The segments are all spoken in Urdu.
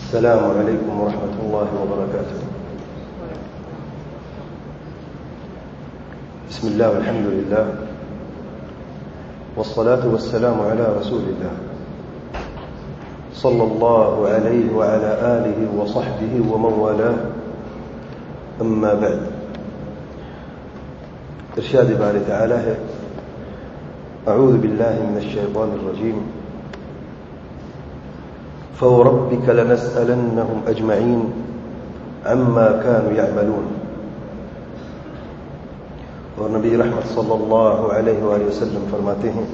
السلام عليكم ورحمة الله وبركاته. بسم الله والحمد لله والصلاة والسلام على رسول الله صلى الله عليه وعلى آله وصحبه ومن والاه. أما بعد، ارشاد بارے تعالی ہے: اعوذ باللہ من الشیطان الرجیم فوربك لنسألنهم أجمعين عما كانوا يعملون. اور نبی رحمت صلی اللہ علیہ وآلہ وسلم فرماتے ہیں: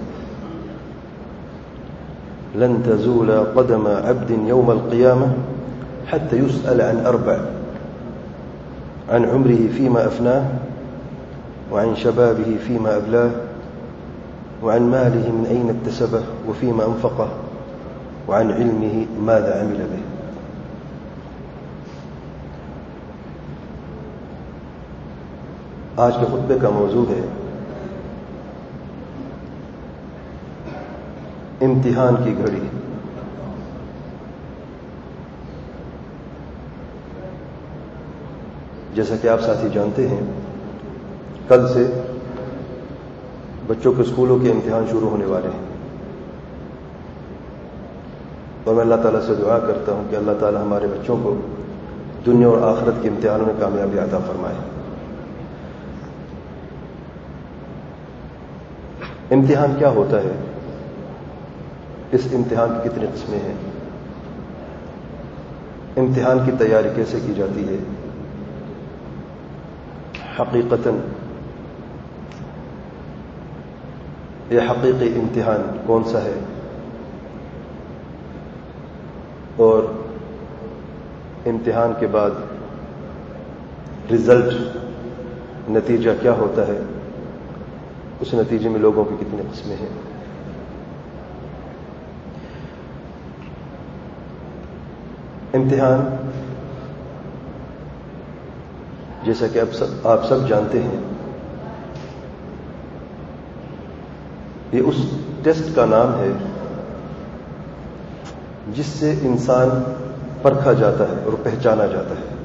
لن تزول قدم عبد يوم القيامة حتى يسأل عن أربع: عن عمره فيما أفناه، وعن شبابه فيما أبلاه، وعن ماله من أين اكتسبه وفيما أنفقه، وعن علمه ماذا عمل به. آج کے خطبے کا موضوع ہے امتحان کی گھڑی. جیسا کہ آپ ساتھی جانتے ہیں، کل سے بچوں کے اسکولوں کے امتحان شروع ہونے والے ہیں، اور میں اللہ تعالیٰ سے دعا کرتا ہوں کہ اللہ تعالیٰ ہمارے بچوں کو دنیا اور آخرت کے امتحانوں میں کامیابی عطا فرمائے. امتحان کیا ہوتا ہے؟ اس امتحان کی کتنی قسمیں ہیں؟ امتحان کی تیاری کیسے کی جاتی ہے؟ حقیقتاً یہ حقیقی امتحان کون سا ہے، اور امتحان کے بعد رزلٹ، نتیجہ کیا ہوتا ہے، اس نتیجے میں لوگوں کی کتنی قسمیں ہیں؟ امتحان جیسا کہ آپ سب جانتے ہیں، یہ اس ٹیسٹ کا نام ہے جس سے انسان پرکھا جاتا ہے اور پہچانا جاتا ہے.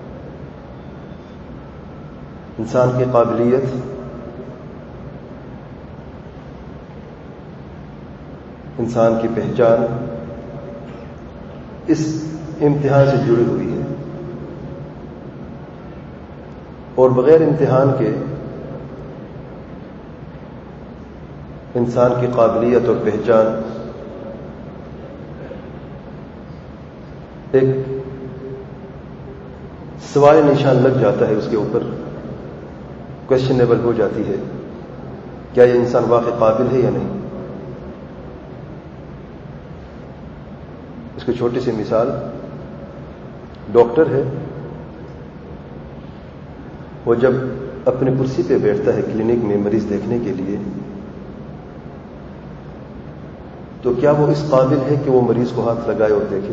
انسان کی قابلیت، انسان کی پہچان اس امتحان سے جڑی ہوئی ہے، اور بغیر امتحان کے انسان کی قابلیت اور پہچان ایک سوال نشان لگ جاتا ہے، اس کے اوپر کویسچنیبل ہو جاتی ہے، کیا یہ انسان واقعی قابل ہے یا نہیں. اس کی چھوٹی سی مثال، ڈاکٹر ہے، وہ جب اپنی کرسی پہ بیٹھتا ہے کلینک میں مریض دیکھنے کے لیے، تو کیا وہ اس قابل ہے کہ وہ مریض کو ہاتھ لگائے اور دیکھے؟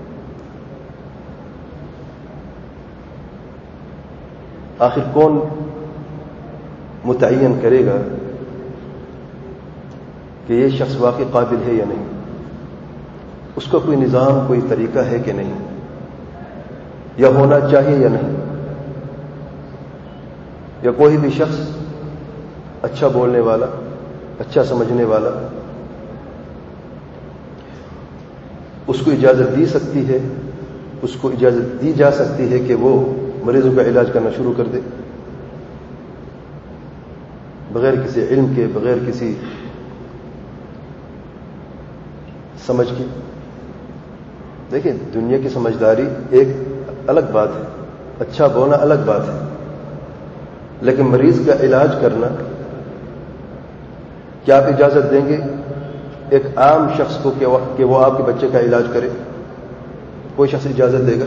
آخر کون متعین کرے گا کہ یہ شخص واقعی قابل ہے یا نہیں؟ اس کا کوئی نظام، کوئی طریقہ ہے کہ نہیں، یا ہونا چاہیے یا نہیں؟ یا کوئی بھی شخص اچھا بولنے والا، اچھا سمجھنے والا، اس کو اجازت دی سکتی ہے، اس کو اجازت دی جا سکتی ہے کہ وہ مریضوں کا علاج کرنا شروع کر دے بغیر کسی علم کے، بغیر کسی سمجھ کے؟ دیکھیں، دنیا کی سمجھداری ایک الگ بات ہے، اچھا بولنا الگ بات ہے، لیکن مریض کا علاج کرنا، کیا آپ اجازت دیں گے ایک عام شخص کو کہ وہ آپ کے بچے کا علاج کرے؟ کوئی شخص اجازت دے گا؟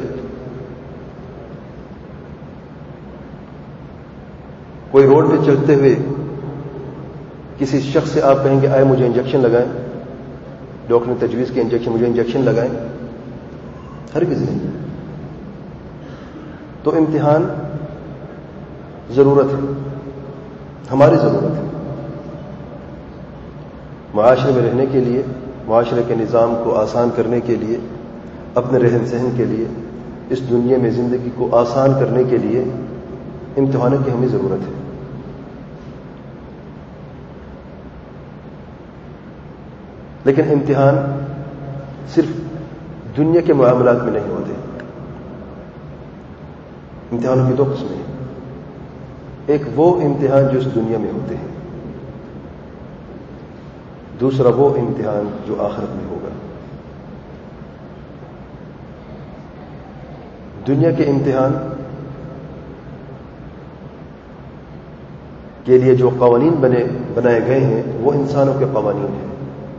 کوئی روڈ پہ چلتے ہوئے کسی شخص سے آپ کہیں گے آئے مجھے انجیکشن لگائیں، ڈاکٹر نے تجویز کی انجیکشن، مجھے انجیکشن لگائیں؟ ہرگز نہیں. تو امتحان ضرورت ہے، ہماری ضرورت ہے. معاشرے میں رہنے کے لیے، معاشرے کے نظام کو آسان کرنے کے لیے، اپنے رہن سہن کے لیے، اس دنیا میں زندگی کو آسان کرنے کے لیے امتحانوں کی ہمیں ضرورت ہے۔ لیکن امتحان صرف دنیا کے معاملات میں نہیں ہوتے۔ امتحانوں کی دو قسمیں ہیں، ایک وہ امتحان جو اس دنیا میں ہوتے ہیں، دوسرا وہ امتحان جو آخرت میں ہوگا۔ دنیا کے امتحان کے لیے جو قوانین بنائے گئے ہیں وہ انسانوں کے قوانین ہیں،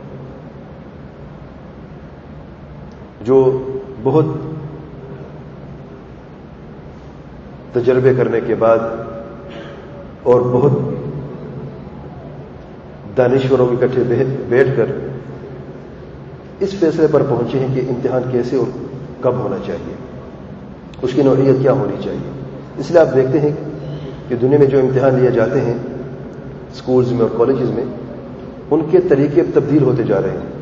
جو بہت تجربے کرنے کے بعد اور بہت دانشوروں کے اکٹھے بیٹھ کر اس فیصلے پر پہنچے ہیں کہ امتحان کیسے اور کب ہونا چاہیے، اس کی نوعیت کیا ہونی چاہیے۔ اس لیے آپ دیکھتے ہیں کہ دنیا میں جو امتحان لیے جاتے ہیں اسکولز میں اور کالجز میں، ان کے طریقے تبدیل ہوتے جا رہے ہیں۔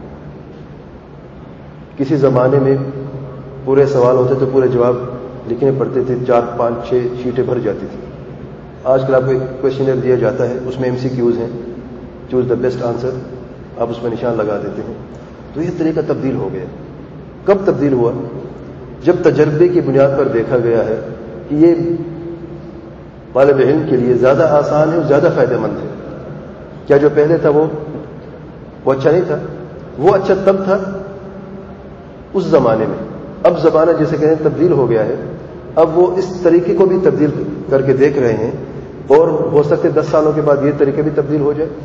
کسی زمانے میں پورے سوال ہوتے تو پورے جواب لکھنے پڑتے تھے، 4 5 6 شیٹیں بھر جاتی تھی۔ آج کل آپ کو ایک کویشچنر دیا جاتا ہے، اس میں MCQs ہیں، چوز دا بیسٹ آنسر، آپ اس میں نشان لگا دیتے ہیں۔ تو یہ طریقہ تبدیل ہو گیا۔ کب تبدیل ہوا؟ جب تجربے کی بنیاد پر دیکھا گیا ہے کہ یہ طالب علم کے لیے زیادہ آسان ہے اور زیادہ فائدہ مند ہے۔ کیا جو پہلے تھا وہ اچھا نہیں تھا؟ وہ اچھا تب تھا اس زمانے میں۔ اب زمانہ جیسے کہیں تبدیل ہو گیا ہے، اب وہ اس طریقے کو بھی تبدیل کر کے دیکھ رہے ہیں، اور ہو سکتے 10 سالوں کے بعد یہ طریقے بھی تبدیل ہو جائے۔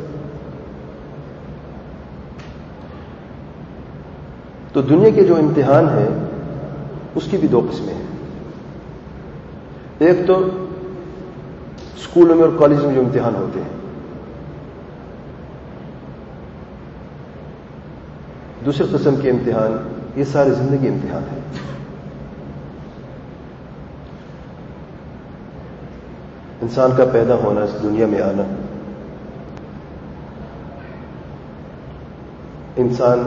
تو دنیا کے جو امتحان ہیں اس کی بھی 2 قسمیں ہیں۔ ایک تو اسکولوں میں اور کالجوں میں جو امتحان ہوتے ہیں، دوسری قسم کے امتحان یہ ساری زندگی امتحان ہے۔ انسان کا پیدا ہونا، اس دنیا میں آنا، انسان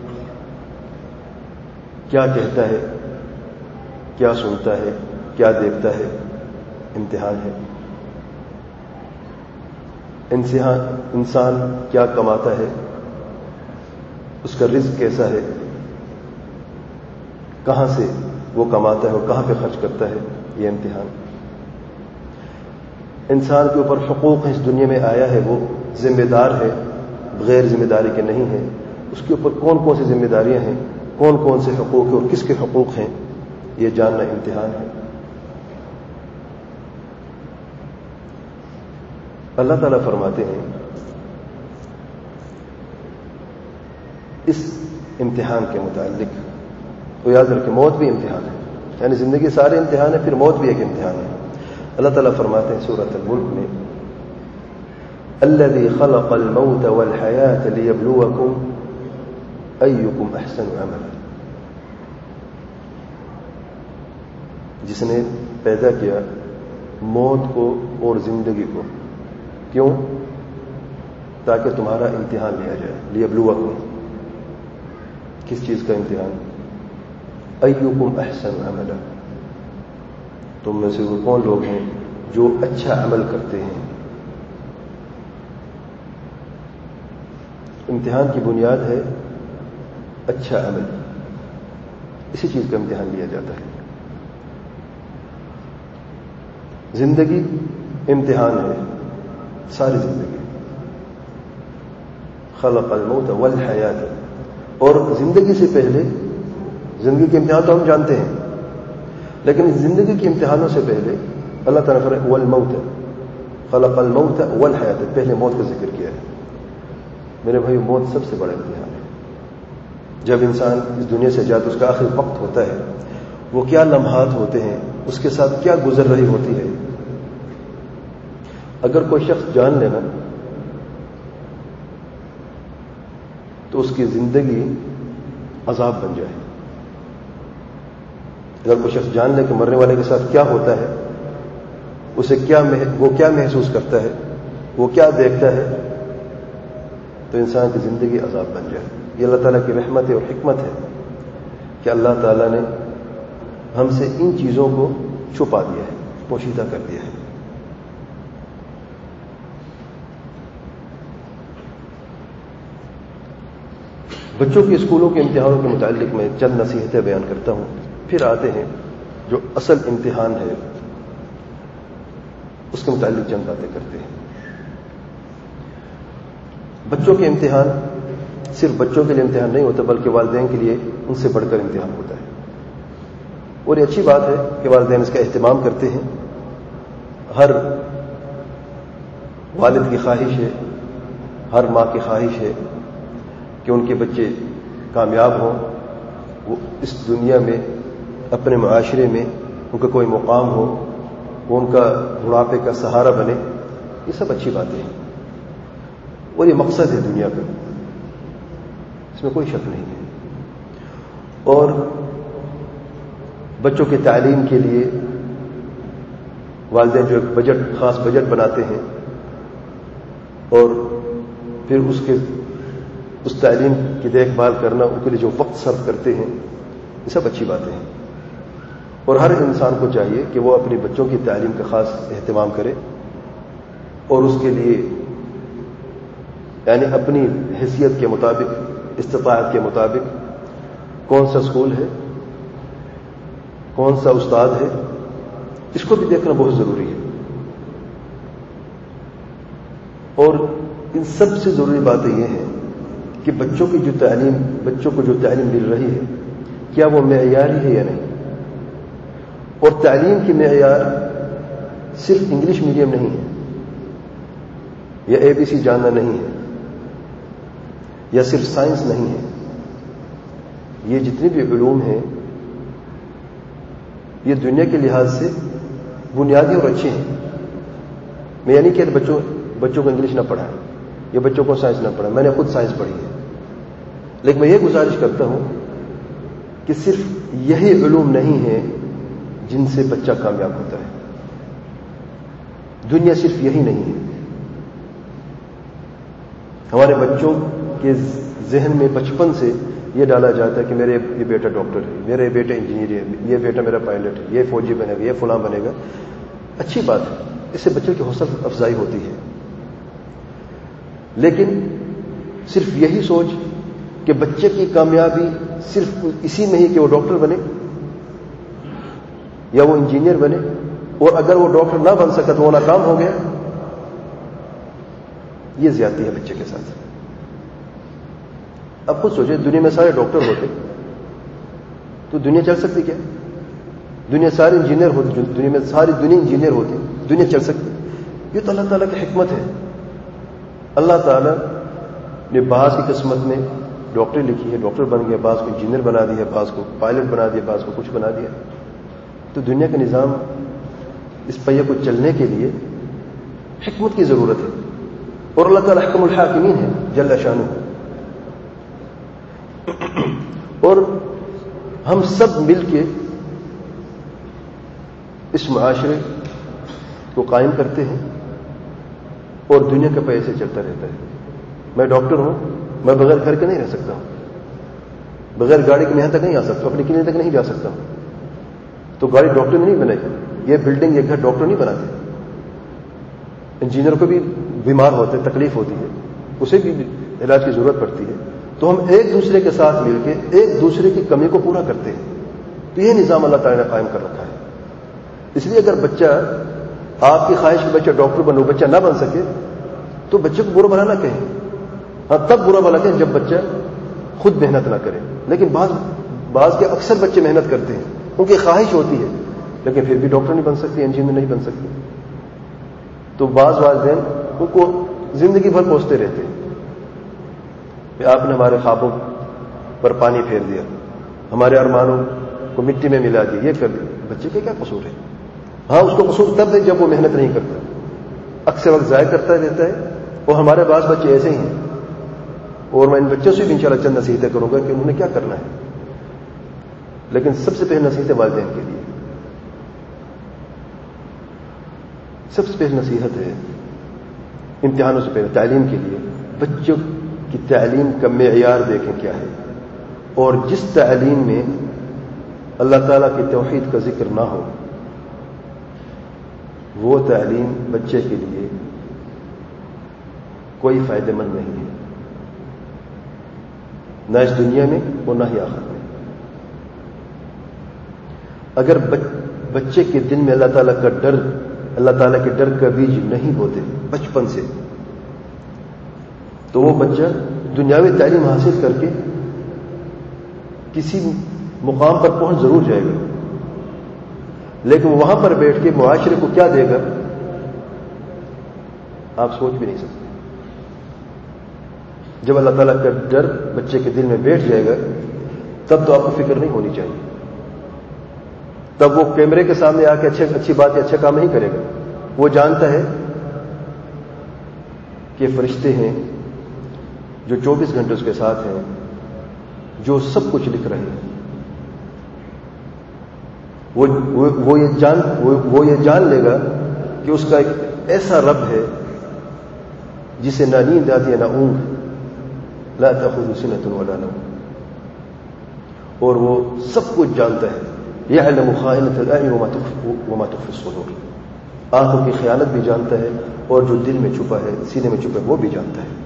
کیا کہتا ہے، کیا سنتا ہے، کیا دیکھتا ہے، امتحان ہے۔ انسان کیا کماتا ہے، اس کا رزق کیسا ہے، کہاں سے وہ کماتا ہے اور کہاں پہ خرچ کرتا ہے، یہ امتحان۔ انسان کے اوپر حقوق ہیں، اس دنیا میں آیا ہے، وہ ذمہ دار ہے، بغیر ذمہ داری کے نہیں ہے۔ اس کے اوپر کون کون سی ذمہ داریاں ہیں، کون کون سے حقوق ہیں اور کس کے حقوق ہیں، یہ جاننا امتحان ہے۔ اللہ تعالیٰ فرماتے ہیں اس امتحان کے متعلق، تو یاد رکھیں موت بھی امتحان ہے، یعنی زندگی سارے امتحان ہے، پھر موت بھی ایک امتحان ہے۔ اللہ تعالیٰ فرماتے ہیں سورۃ الملک میں، الذی خلق الموت والحیاۃ لیبلوکم ایکم احسن عملا، جس نے پیدا کیا موت کو اور زندگی کو، کیوں؟ تاکہ تمہارا امتحان لیا جائے۔ لیبلوکم، کس چیز کا امتحان؟ ایکم احسن عملا، تم میں سے وہ کون لوگ ہیں جو اچھا عمل کرتے ہیں۔ امتحان کی بنیاد ہے اچھا عمل، اسی چیز کا امتحان لیا جاتا ہے۔ زندگی امتحان ہے، ساری زندگی۔ خلق الموت والحیات، اور زندگی سے پہلے، زندگی کے امتحان تو ہم جانتے ہیں، لیکن زندگی کے امتحانوں سے پہلے اللہ تعالیٰ نے فرمایا والموت، خلق الموت والحیات، پہلے موت کا ذکر کیا ہے۔ میرے بھائی، موت سب سے بڑا امتحان ہے۔ جب انسان اس دنیا سے جاتا، اس کا آخری وقت ہوتا ہے، وہ کیا لمحات ہوتے ہیں، اس کے ساتھ کیا گزر رہی ہوتی ہے۔ اگر کوئی شخص جان لینا تو اس کی زندگی عذاب بن جائے۔ اگر کوئی شخص جان لے کہ مرنے والے کے ساتھ کیا ہوتا ہے، اسے وہ کیا محسوس کرتا ہے، وہ کیا دیکھتا ہے، تو انسان کی زندگی عذاب بن جائے۔ یہ اللہ تعالیٰ کی رحمت اور حکمت ہے۔ کہ اللہ تعالیٰ نے ہم سے ان چیزوں کو چھپا دیا ہے، پوشیدہ کر دیا ہے. بچوں کے اسکولوں کے امتحانوں کے متعلق میں چند نصیحتیں بیان کرتا ہوں، پھر آتے ہیں جو اصل امتحان ہے اس کے متعلق چند باتیں کرتے ہیں. بچوں کے امتحان صرف بچوں کے لیے امتحان نہیں ہوتا، بلکہ والدین کے لیے ان سے بڑھ کر امتحان ہوتا ہے. اور یہ اچھی بات ہے کہ والدین اس کا اہتمام کرتے ہیں. ہر والد کی خواہش ہے، ہر ماں کی خواہش ہے کہ ان کے بچے کامیاب ہوں، وہ اس دنیا میں اپنے معاشرے میں ان کا کوئی مقام ہو، وہ ان کا بڑھاپے کا سہارا بنے. یہ سب اچھی باتیں ہیں اور یہ مقصد ہے دنیا کا، اس میں کوئی شک نہیں ہے. اور بچوں کی تعلیم کے لیے والدین جو ایک خاص بجٹ بناتے ہیں اور پھر اس تعلیم کی دیکھ بھال کرنا، ان کے لیے جو وقت صرف کرتے ہیں، یہ سب اچھی باتیں ہیں. اور ہر انسان کو چاہیے کہ وہ اپنے بچوں کی تعلیم کا خاص اہتمام کرے اور اس کے لیے یعنی اپنی حیثیت کے مطابق، استطاعت کے مطابق کون سا اسکول ہے، کون سا استاد ہے، اس کو بھی دیکھنا بہت ضروری ہے. اور ان سب سے ضروری باتیں یہ ہیں کہ بچوں کو جو تعلیم مل رہی ہے کیا وہ معیاری ہے یا نہیں. اور تعلیم کی معیار صرف انگلش میڈیم نہیں ہے، یا ABC جاننا نہیں ہے، یا صرف سائنس نہیں ہے. یہ جتنے بھی علوم ہیں یہ دنیا کے لحاظ سے بنیادی اور اچھے ہیں. میں یعنی کہ بچوں کو انگلش نہ پڑھائیں یا بچوں کو سائنس نہ پڑھائیں، میں نے خود سائنس پڑھی ہے، لیکن میں یہ گزارش کرتا ہوں کہ صرف یہی علوم نہیں ہیں جن سے بچہ کامیاب ہوتا ہے. دنیا صرف یہی نہیں ہے. ہمارے بچوں کے ذہن میں بچپن سے یہ ڈالا جاتا ہے کہ میرے یہ بیٹا ڈاکٹر ہے، میرے بیٹا انجینئر ہے، یہ بیٹا میرا پائلٹ ہے، یہ فوجی بنے گا، یہ فلاں بنے گا. اچھی بات ہے، اس سے بچے کی حوصلہ افزائی ہوتی ہے. لیکن صرف یہی سوچ کہ بچے کی کامیابی صرف اسی میں ہی کہ وہ ڈاکٹر بنے یا وہ انجینئر بنے، اور اگر وہ ڈاکٹر نہ بن سکا تو وہ ناکام ہو گیا، یہ زیادتی ہے بچے کے ساتھ. اب خود سوچیں، دنیا میں سارے ڈاکٹر ہوتے تو دنیا چل سکتی کیا؟ دنیا سارے انجینئر ہوتے، دنیا میں ساری دنیا انجینئر ہوتی، دنیا چل سکتی؟ یہ تو اللہ تعالیٰ کی حکمت ہے. اللہ تعالیٰ نے بعض کی قسمت میں ڈاکٹر لکھی ہے، ڈاکٹر بن گیا، بعض کو انجینئر بنا دیا، بعض کو پائلٹ بنا دیا، بعض کو کچھ بنا دیا. تو دنیا کا نظام، اس پہیے کو چلنے کے لیے حکمت کی ضرورت ہے. اور اللہ تعالیٰ حکم الحاکمین ہے جل شانہ. اور ہم سب مل کے اس معاشرے کو قائم کرتے ہیں اور دنیا کا پہیے سے چلتا رہتا ہے. میں ڈاکٹر ہوں، میں بغیر گھر کے نہیں رہ سکتا ہوں، بغیر گاڑی کے میں یہاں تک نہیں آ سکتا، اپنی کلینک تک نہیں جا سکتا ہوں. تو گاڑی ڈاکٹر نے نہیں بنائی، یہ بلڈنگ یہ گھر ڈاکٹر نہیں بناتے. انجینئر کو بھی بیمار ہوتے، تکلیف ہوتی ہے، اسے بھی علاج کی ضرورت پڑتی ہے. تو ہم ایک دوسرے کے ساتھ مل کے ایک دوسرے کی کمی کو پورا کرتے ہیں. تو یہ نظام اللہ تعالیٰ نے قائم کر رکھا ہے. اس لیے اگر بچہ، آپ کی خواہش کہ بچہ ڈاکٹر بنو، بچہ نہ بن سکے تو بچے کو برا بھلا نہ کہیں. ہاں تب برا بھلا کہیں جب بچہ خود محنت نہ کرے. لیکن بعض کے اکثر بچے محنت کرتے ہیں، ان کی خواہش ہوتی ہے، لیکن پھر بھی ڈاکٹر نہیں بن سکتے، انجینئر نہیں بن سکتے. تو بعض والدین ان کو زندگی بھر کوستے رہتے ہیں کہ آپ نے ہمارے خوابوں پر پانی پھیر دیا، ہمارے ارمانوں کو مٹی میں ملا دیا، یہ کر دیا. بچے کے کیا قصور ہے؟ ہاں اس کو قصور تب ہے جب وہ محنت نہیں کرتا، اکثر وقت ضائع کرتا رہتا ہے. اور ہمارے بعض بچے ایسے ہی ہیں، اور میں ان بچوں سے بھی انشاءاللہ چند نصیحتیں کروں گا کہ انہوں نے کیا کرنا ہے. لیکن سب سے پہلے نصیحت والدین کے لیے، سب سے پہلے نصیحت ہے امتحانوں سے پہلے تعلیم کے لیے بچوں کی تعلیم کا معیار دیکھیں کیا ہے. اور جس تعلیم میں اللہ تعالیٰ کی توحید کا ذکر نہ ہو، وہ تعلیم بچے کے لیے کوئی فائدہ مند نہیں ہے، نہ اس دنیا میں اور نہ ہی آخرت میں۔ اگر بچے کے دل میں اللہ تعالیٰ کا ڈر، اللہ تعالیٰ کے ڈر کا بیج نہیں ہوتے بچپن سے، تو وہ بچہ دنیاوی تعلیم حاصل کر کے کسی مقام پر پہنچ ضرور جائے گا، لیکن وہاں پر بیٹھ کے معاشرے کو کیا دے گا آپ سوچ بھی نہیں سکتے۔ جب اللہ تعالیٰ کا ڈر بچے کے دل میں بیٹھ جائے گا تب تو آپ کو فکر نہیں ہونی چاہیے، تب وہ کیمرے کے سامنے آ کے اچھی بات یا اچھا کام نہیں کرے گا۔ وہ جانتا ہے کہ فرشتے ہیں جو 24 گھنٹے اس کے ساتھ ہیں، جو سب کچھ لکھ رہے ہیں۔ وہ یہ جان لے گا کہ اس کا ایک ایسا رب ہے جسے نہ نیند آتی ہے نہ اونگ، لا تأخذہ سنۃ ولا نوم، اور وہ سب کچھ جانتا ہے۔ یعلم خائنۃ الاعین وما تخفی الصدور، آنکھوں کی خیانت بھی جانتا ہے اور جو دل میں چھپا ہے، سینے میں چھپا ہے، وہ بھی جانتا ہے۔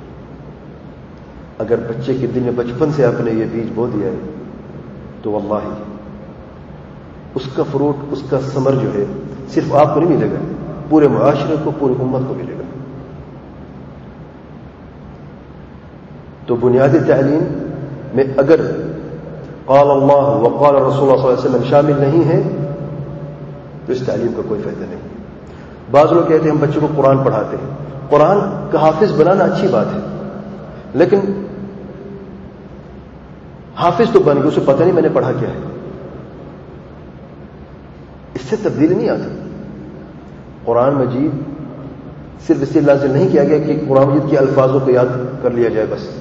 اگر بچے کے دل میں بچپن سے آپ نے یہ بیج بو دیا ہے تو واللہ اس کا فروٹ، اس کا ثمر جو ہے صرف آپ کو نہیں ملے گا، پورے معاشرے کو، پوری امت کو ملے گا۔ تو بنیادی تعلیم میں اگر قال اللہ وقال رسول اللہ صلی اللہ علیہ وسلم شامل نہیں ہے تو اس تعلیم کا کوئی فائدہ نہیں۔ بعض لوگ کہتے ہیں ہم بچوں کو قرآن پڑھاتے ہیں، قرآن کا حافظ بنانا اچھی بات ہے، لیکن حافظ تو بن گیا، اسے پتہ نہیں میں نے پڑھا کیا ہے، اس سے تبدیلی نہیں آتی۔ قرآن مجید صرف اس لیے نازل نہیں کیا گیا کہ قرآن مجید کے الفاظوں کو یاد کر لیا جائے بس۔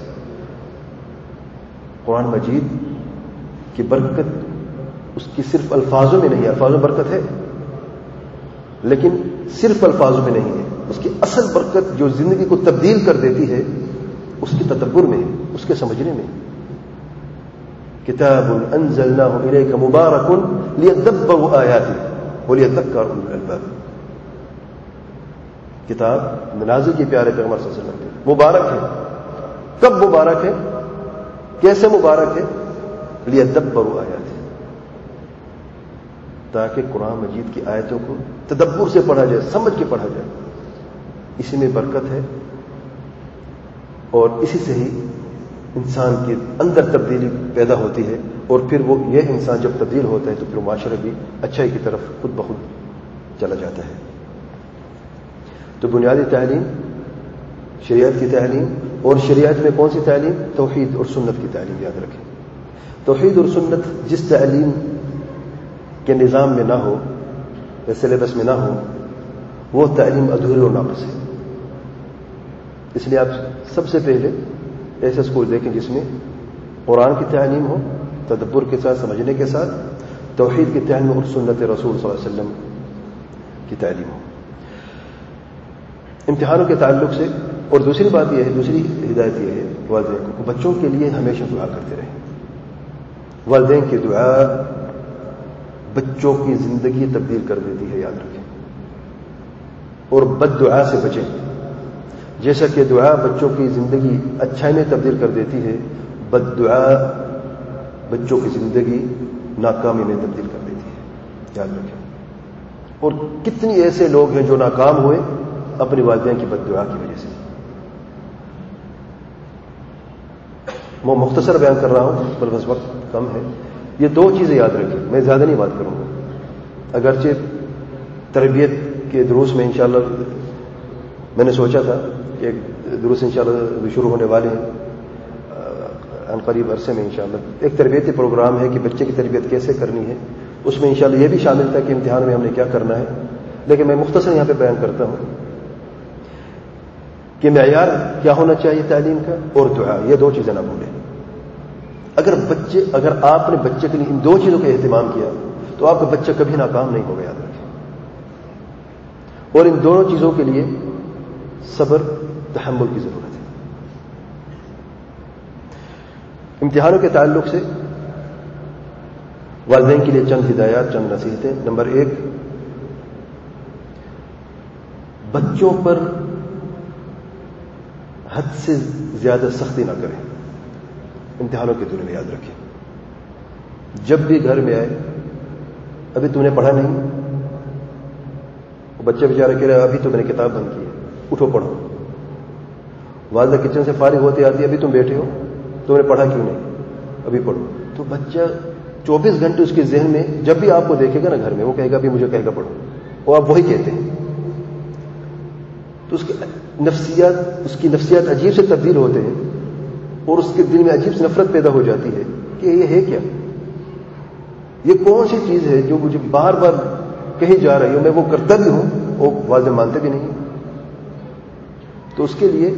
قرآن مجید کی برکت اس کی صرف الفاظوں میں نہیں ہے، الفاظوں میں برکت ہے لیکن صرف الفاظوں میں نہیں ہے، اس کی اصل برکت جو زندگی کو تبدیل کر دیتی ہے اس کے تدبر میں ہے، اس کے سمجھنے میں۔ کتاب انزلناہ الیک مبارک لیدبروا آیاتہ ولیذکر اولو الالباب، کتاب نازل کی پیارے پیغمبر صلی اللہ علیہ وسلم مبارک ہے۔ کب مبارک ہے؟ کیسے مبارک ہے؟ لیدبروا آیاتہ، تاکہ قرآن مجید کی آیتوں کو تدبر سے پڑھا جائے، سمجھ کے پڑھا جائے، اسی میں برکت ہے، اور اسی سے ہی انسان کے اندر تبدیلی پیدا ہوتی ہے، اور پھر وہ یہ انسان جب تبدیل ہوتا ہے تو پھر معاشرہ بھی اچھائی کی طرف خود بخود چلا جاتا ہے۔ تو بنیادی تعلیم شریعت کی تعلیم، اور شریعت میں کون سی تعلیم؟ توحید اور سنت کی تعلیم، یاد رکھیں۔ توحید اور سنت جس تعلیم کے نظام میں نہ ہو یا سلیبس میں نہ ہو وہ تعلیم ادھوری اور ناقص ہے۔ اس لیے آپ سب سے پہلے ایسے اسکول دیکھیں جس میں قرآن کی تعلیم ہو، تدبر کے ساتھ، سمجھنے کے ساتھ، توحید کی تعلیم اور سنت رسول صلی اللہ علیہ وسلم کی تعلیم ہو۔ امتحانوں کے تعلق سے اور دوسری بات یہ ہے، دوسری ہدایت یہ ہے والدین کو، بچوں کے لیے ہمیشہ دعا کرتے رہیں۔ والدین کی دعا بچوں کی زندگی تبدیل کر دیتی ہے، یاد رکھیں، اور بد دعا سے بچیں۔ جیسا کہ دعا بچوں کی زندگی اچھائی میں تبدیل کر دیتی ہے، بد دعا بچوں کی زندگی ناکامی میں تبدیل کر دیتی ہے، یاد رکھیں۔ اور کتنی ایسے لوگ ہیں جو ناکام ہوئے اپنی والدین کی بد دعا کی وجہ سے۔ میں مختصر بیان کر رہا ہوں پر بس وقت کم ہے۔ یہ دو چیزیں یاد رکھیں، میں زیادہ نہیں بات کروں گا، اگرچہ تربیت کے دروس میں انشاءاللہ میں نے سوچا تھا کہ ایک دروس انشاءاللہ شروع ہونے والے ہیں ان قریب عرصے میں انشاءاللہ۔ ایک تربیتی پروگرام ہے کہ بچے کی تربیت کیسے کرنی ہے، اس میں انشاءاللہ یہ بھی شامل تھا کہ امتحان میں ہم نے کیا کرنا ہے، لیکن میں مختصر یہاں پہ بیان کرتا ہوں کہ معیار کیا ہونا چاہیے تعلیم کا، اور دعا، یہ دو چیزیں نہ بھولیں۔ اگر آپ نے بچے کے لیے ان دو چیزوں کا اہتمام کیا تو آپ کا بچہ کبھی ناکام نہیں ہوگا، یاد رکھیں۔ اور ان دونوں چیزوں کے لیے صبر، تحمل کی ضرورت ہے۔ امتحانوں کے تعلق سے والدین کے لیے چند ہدایات، چند نصیحتیں. نمبر 1، بچوں پر حد سے زیادہ سختی نہ کریں. امتحانوں کے دنوں میں یاد رکھیں، جب بھی گھر میں آئے، ابھی تم نے پڑھا نہیں، بچے بیچارے کہہ رہے ابھی تو میں نے کتاب بند کی ہے، اٹھو پڑھو. والدہ کچن سے فارغ ہوتے آتی ہے، ابھی تم بیٹھے ہو، تم نے پڑھا کیوں نہیں، ابھی پڑھو. تو بچہ 24 گھنٹے اس کے ذہن میں جب بھی آپ کو دیکھے گا نا گھر میں، وہ کہے گا ابھی مجھے کہے گا پڑھو، وہ آپ وہی کہتے ہیں. تو اس کی نفسیات عجیب سے تبدیل ہوتے ہیں، اور اس کے دل میں عجیب سی نفرت پیدا ہو جاتی ہے کہ یہ ہے کیا، یہ کون سی چیز ہے جو مجھے بار بار کہی جا رہی ہوں، میں وہ کرتا بھی ہوں، وہ والدین مانتے بھی نہیں. تو اس کے لیے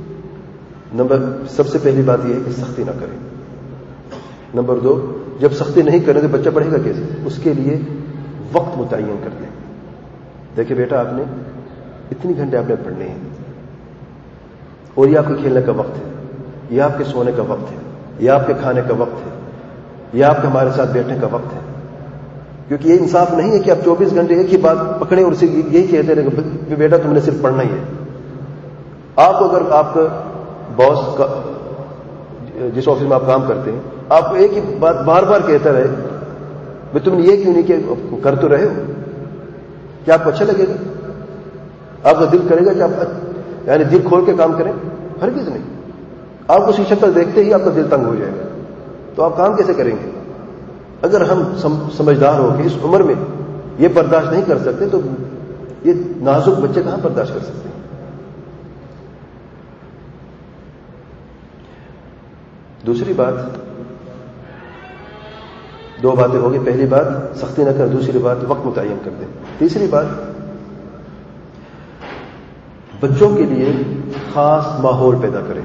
سب سے پہلی بات یہ ہے کہ سختی نہ کریں. نمبر 2، جب سختی نہیں کریں تو بچہ پڑھے گا کیسے؟ اس کے لیے وقت متعین کر دیں. دیکھیں بیٹا، آپ نے اتنی گھنٹے آپ نے پڑھنے ہیں، اور یہ آپ کے کھیلنے کا وقت ہے، یہ آپ کے سونے کا وقت ہے، یہ آپ کے کھانے کا وقت ہے، یہ آپ کے ہمارے ساتھ بیٹھنے کا وقت ہے. کیونکہ یہ انصاف نہیں ہے کہ آپ 24 گھنٹے ایک ہی بات پکڑیں اور اسے یہی کہتے رہے کہ بیٹا تم نے صرف پڑھنا ہی ہے. آپ کو اگر آپ کا باس کا جس آفس میں آپ کام کرتے ہیں آپ کو ایک ہی بات بار بار کہتا رہے بھائی تم نے یہ کیوں نہیں کہ کر تو رہے ہو، کیا آپ کو اچھا لگے گا؟ آپ کا دل کرے گا کہ آپ یعنی دل کھول کے کام کریں؟ ہرگز نہیں. آپ کو اس کی شکل دیکھتے ہی آپ کا دل تنگ ہو جائے گا. تو آپ کام کیسے کریں گے؟ اگر ہم سمجھدار ہو کہ اس عمر میں یہ برداشت نہیں کر سکتے تو یہ نازک بچے کہاں برداشت کر سکتے ہیں؟ دوسری بات، 2 باتیں ہوگی. پہلی بات سختی نہ کر، دوسری بات وقت متعین کر دیں. تیسری بات، بچوں کے لیے خاص ماحول پیدا کریں.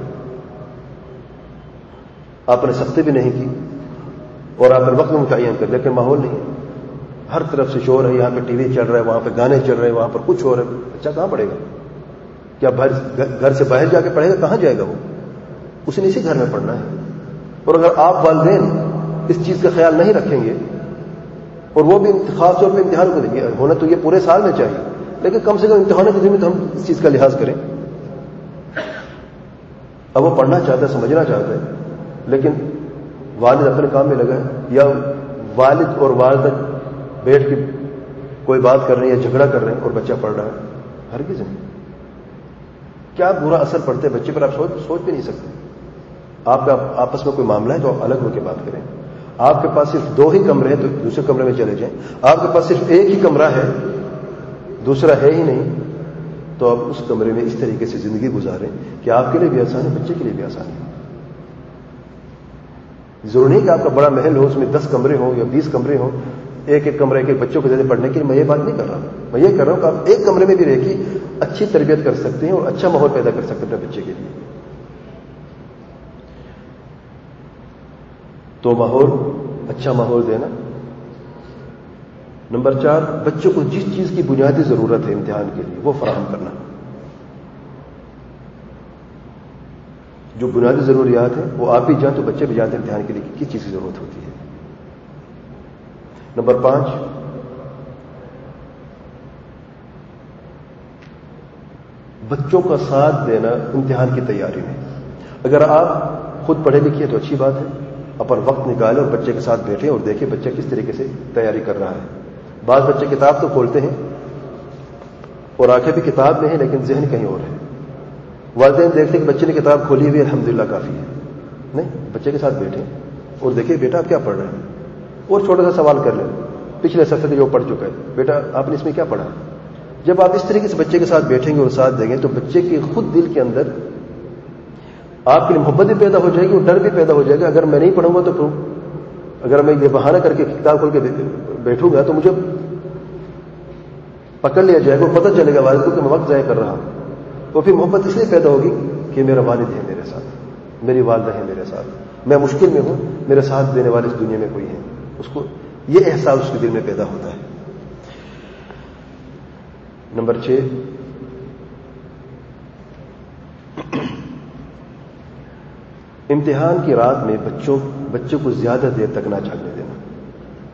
آپ نے سختی بھی نہیں کی اور آپ نے وقت متعین کر، لیکن ماحول نہیں ہے، ہر طرف سے شور ہے، یہاں پہ ٹی وی چل رہا ہے، وہاں پہ گانے چل رہے ہیں، وہاں پر کچھ ہو رہا ہے. بچہ کہاں پڑھے گا؟ کیا گھر سے باہر جا کے پڑھے گا؟ کہاں جائے گا وہ؟ اسے اسی گھر میں پڑھنا ہے. اور اگر آپ والدین اس چیز کا خیال نہیں رکھیں گے، اور وہ بھی خاص طور پہ امتحان کو دیں گے، ہونا تو یہ پورے سال میں چاہیے، لیکن کم سے کم امتحانوں کے دن میں تو ہم اس چیز کا لحاظ کریں. اب وہ پڑھنا چاہتا ہے، سمجھنا چاہتا ہے، لیکن والد اپنے کام میں لگا ہے، یا والد اور والدہ بیٹھ کے کوئی بات کر رہے ہیں یا جھگڑا کر رہے ہیں اور بچہ پڑھ رہا ہے. ہرگز نہیں. کیا برا اثر پڑتا ہے بچے پر آپ سوچ بھی نہیں سکتے. آپ کا آپس میں کوئی معاملہ ہے تو آپ الگ ہو کے بات کریں. آپ کے پاس صرف 2 ہی کمرے ہیں تو دوسرے کمرے میں چلے جائیں. آپ کے پاس صرف ایک ہی کمرہ ہے، دوسرا ہے ہی نہیں، تو آپ اس کمرے میں اس طریقے سے زندگی گزاریں کہ آپ کے لیے بھی آسان ہے، بچے کے لیے بھی آسان ہے. ضروری نہیں کہ آپ کا بڑا محل ہو، اس میں 10 کمرے ہوں یا 20 کمرے ہوں، ایک کمرے ایک بچوں کو زیادہ پڑھنے کے لیے. میں یہ بات نہیں کر رہا ہوں، میں یہ کر رہا ہوں کہ آپ ایک کمرے میں بھی رہ کے اچھی تربیت کر سکتے ہیں اور اچھا ماحول پیدا کر سکتے ہیں اپنے بچے کے لیے. تو اچھا ماحول دینا. نمبر 4، بچوں کو جس چیز کی بنیادی ضرورت ہے امتحان کے لیے وہ فراہم کرنا. جو بنیادی ضروریات ہیں وہ آپ بھی جانتے، تو بچے بھی جانتے ہیں امتحان کے لیے کس چیز کی ضرورت ہوتی ہے. نمبر 5، بچوں کا ساتھ دینا امتحان کی تیاری میں. اگر آپ خود پڑھے لکھے تو اچھی بات ہے، اپر وقت نکالیں اور بچے کے ساتھ بیٹھیں اور دیکھیں بچہ کس طریقے سے تیاری کر رہا ہے. بعض بچے کتاب تو کھولتے ہیں اور آنکھیں بھی کتاب میں ہیں لیکن ذہن کہیں اور ہے. والدین دیکھتے کہ بچے نے کتاب کھولی ہوئی، الحمدللہ کافی ہے. نہیں، بچے کے ساتھ بیٹھیں اور دیکھیں بیٹا آپ کیا پڑھ رہے ہیں، اور چھوٹا سا سوال کر لیں پچھلے صفحے سے جو پڑھ چکا ہے، بیٹا آپ نے اس میں کیا پڑھا. جب آپ اس طریقے سے بچے کے ساتھ بیٹھیں گے اور ساتھ دیں گے تو بچے کے خود دل کے اندر آپ کے لیے محبت بھی پیدا ہو جائے گی اور ڈر بھی پیدا ہو جائے گا. اگر میں نہیں پڑھوں گا تو اگر میں یہ بہانہ کر کے کتاب کھول کے بیٹھوں گا تو مجھے پکڑ لیا جائے گا، پتہ چلے گا والد کو کہ میں وقت ضائع کر رہا ہوں. تو پھر محبت اس لیے پیدا ہوگی کہ میرا والد ہے میرے ساتھ، میری والدہ ہے میرے ساتھ، میں مشکل میں ہوں، میرے ساتھ دینے والے اس دنیا میں کوئی ہے. اس کو یہ احساس اس کے دل میں پیدا ہوتا ہے. نمبر 6، امتحان کی رات میں بچوں کو زیادہ دیر تک نہ جاگنے دینا.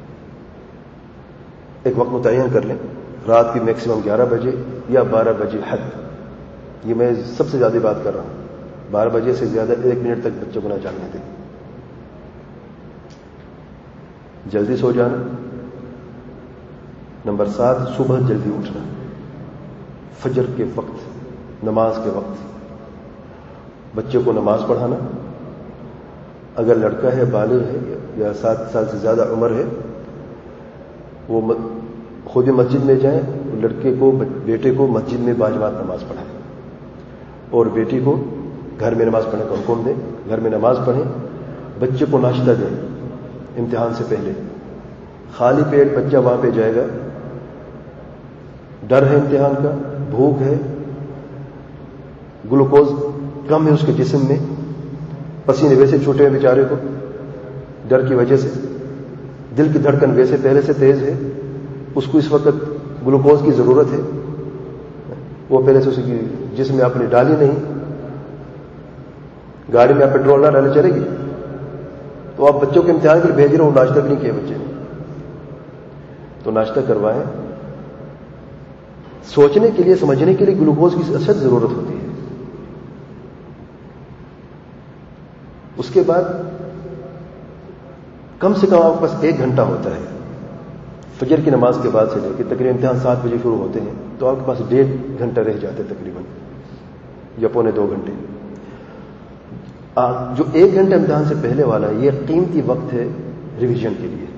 ایک وقت متعین کر لیں، رات کی میکسیمم 11 بجے یا 12 بجے حد. یہ میں سب سے زیادہ بات کر رہا ہوں. 12 بجے سے زیادہ 1 منٹ تک بچوں کو نہ جاگنے دیں. جلدی سو جانا. نمبر 7، صبح جلدی اٹھنا، فجر کے وقت، نماز کے وقت. بچے کو نماز پڑھانا. اگر لڑکا ہے، بالغ ہے یا 7 سال سے زیادہ عمر ہے، وہ خود مسجد میں جائیں، لڑکے کو، بیٹے کو مسجد میں باجماعت نماز پڑھائیں، اور بیٹی کو گھر میں نماز پڑھنے کا حکم دیں. گھر میں نماز پڑھیں. بچے کو ناشتہ دیں امتحان سے پہلے. خالی پیٹ بچہ وہاں پہ جائے گا، ڈر ہے امتحان کا، بھوک ہے، گلوکوز کم ہے اس کے جسم میں، پسینے ویسے چھوٹے ہیں بیچارے کو ڈر کی وجہ سے، دل کی دھڑکن ویسے پہلے سے تیز ہے، اس کو اس وقت گلوکوز کی ضرورت ہے، وہ پہلے سے اس کی جسم میں آپ نے ڈالی نہیں. گاڑی میں آپ پیٹرول نہ ڈالے چلے گی، تو آپ بچوں کے امتحان کے لیے بھیج رہے ہو، ناشتہ بھی نہیں کیا بچے نے، تو ناشتہ کروائیں. سوچنے کے لیے، سمجھنے کے لیے گلوکوز کی اشد ضرورت ہوتی ہے. اس کے بعد کم سے کم آپ کے پاس 1 گھنٹہ ہوتا ہے. فجر کی نماز کے بعد سے لے کے تقریباً امتحان 7 بجے شروع ہوتے ہیں، تو آپ کے پاس 1.5 گھنٹہ رہ جاتے تقریباً، یا پونے 2 گھنٹے. جو 1 گھنٹہ امتحان سے پہلے والا ہے، یہ قیمتی وقت ہے ریویژن کے لیے.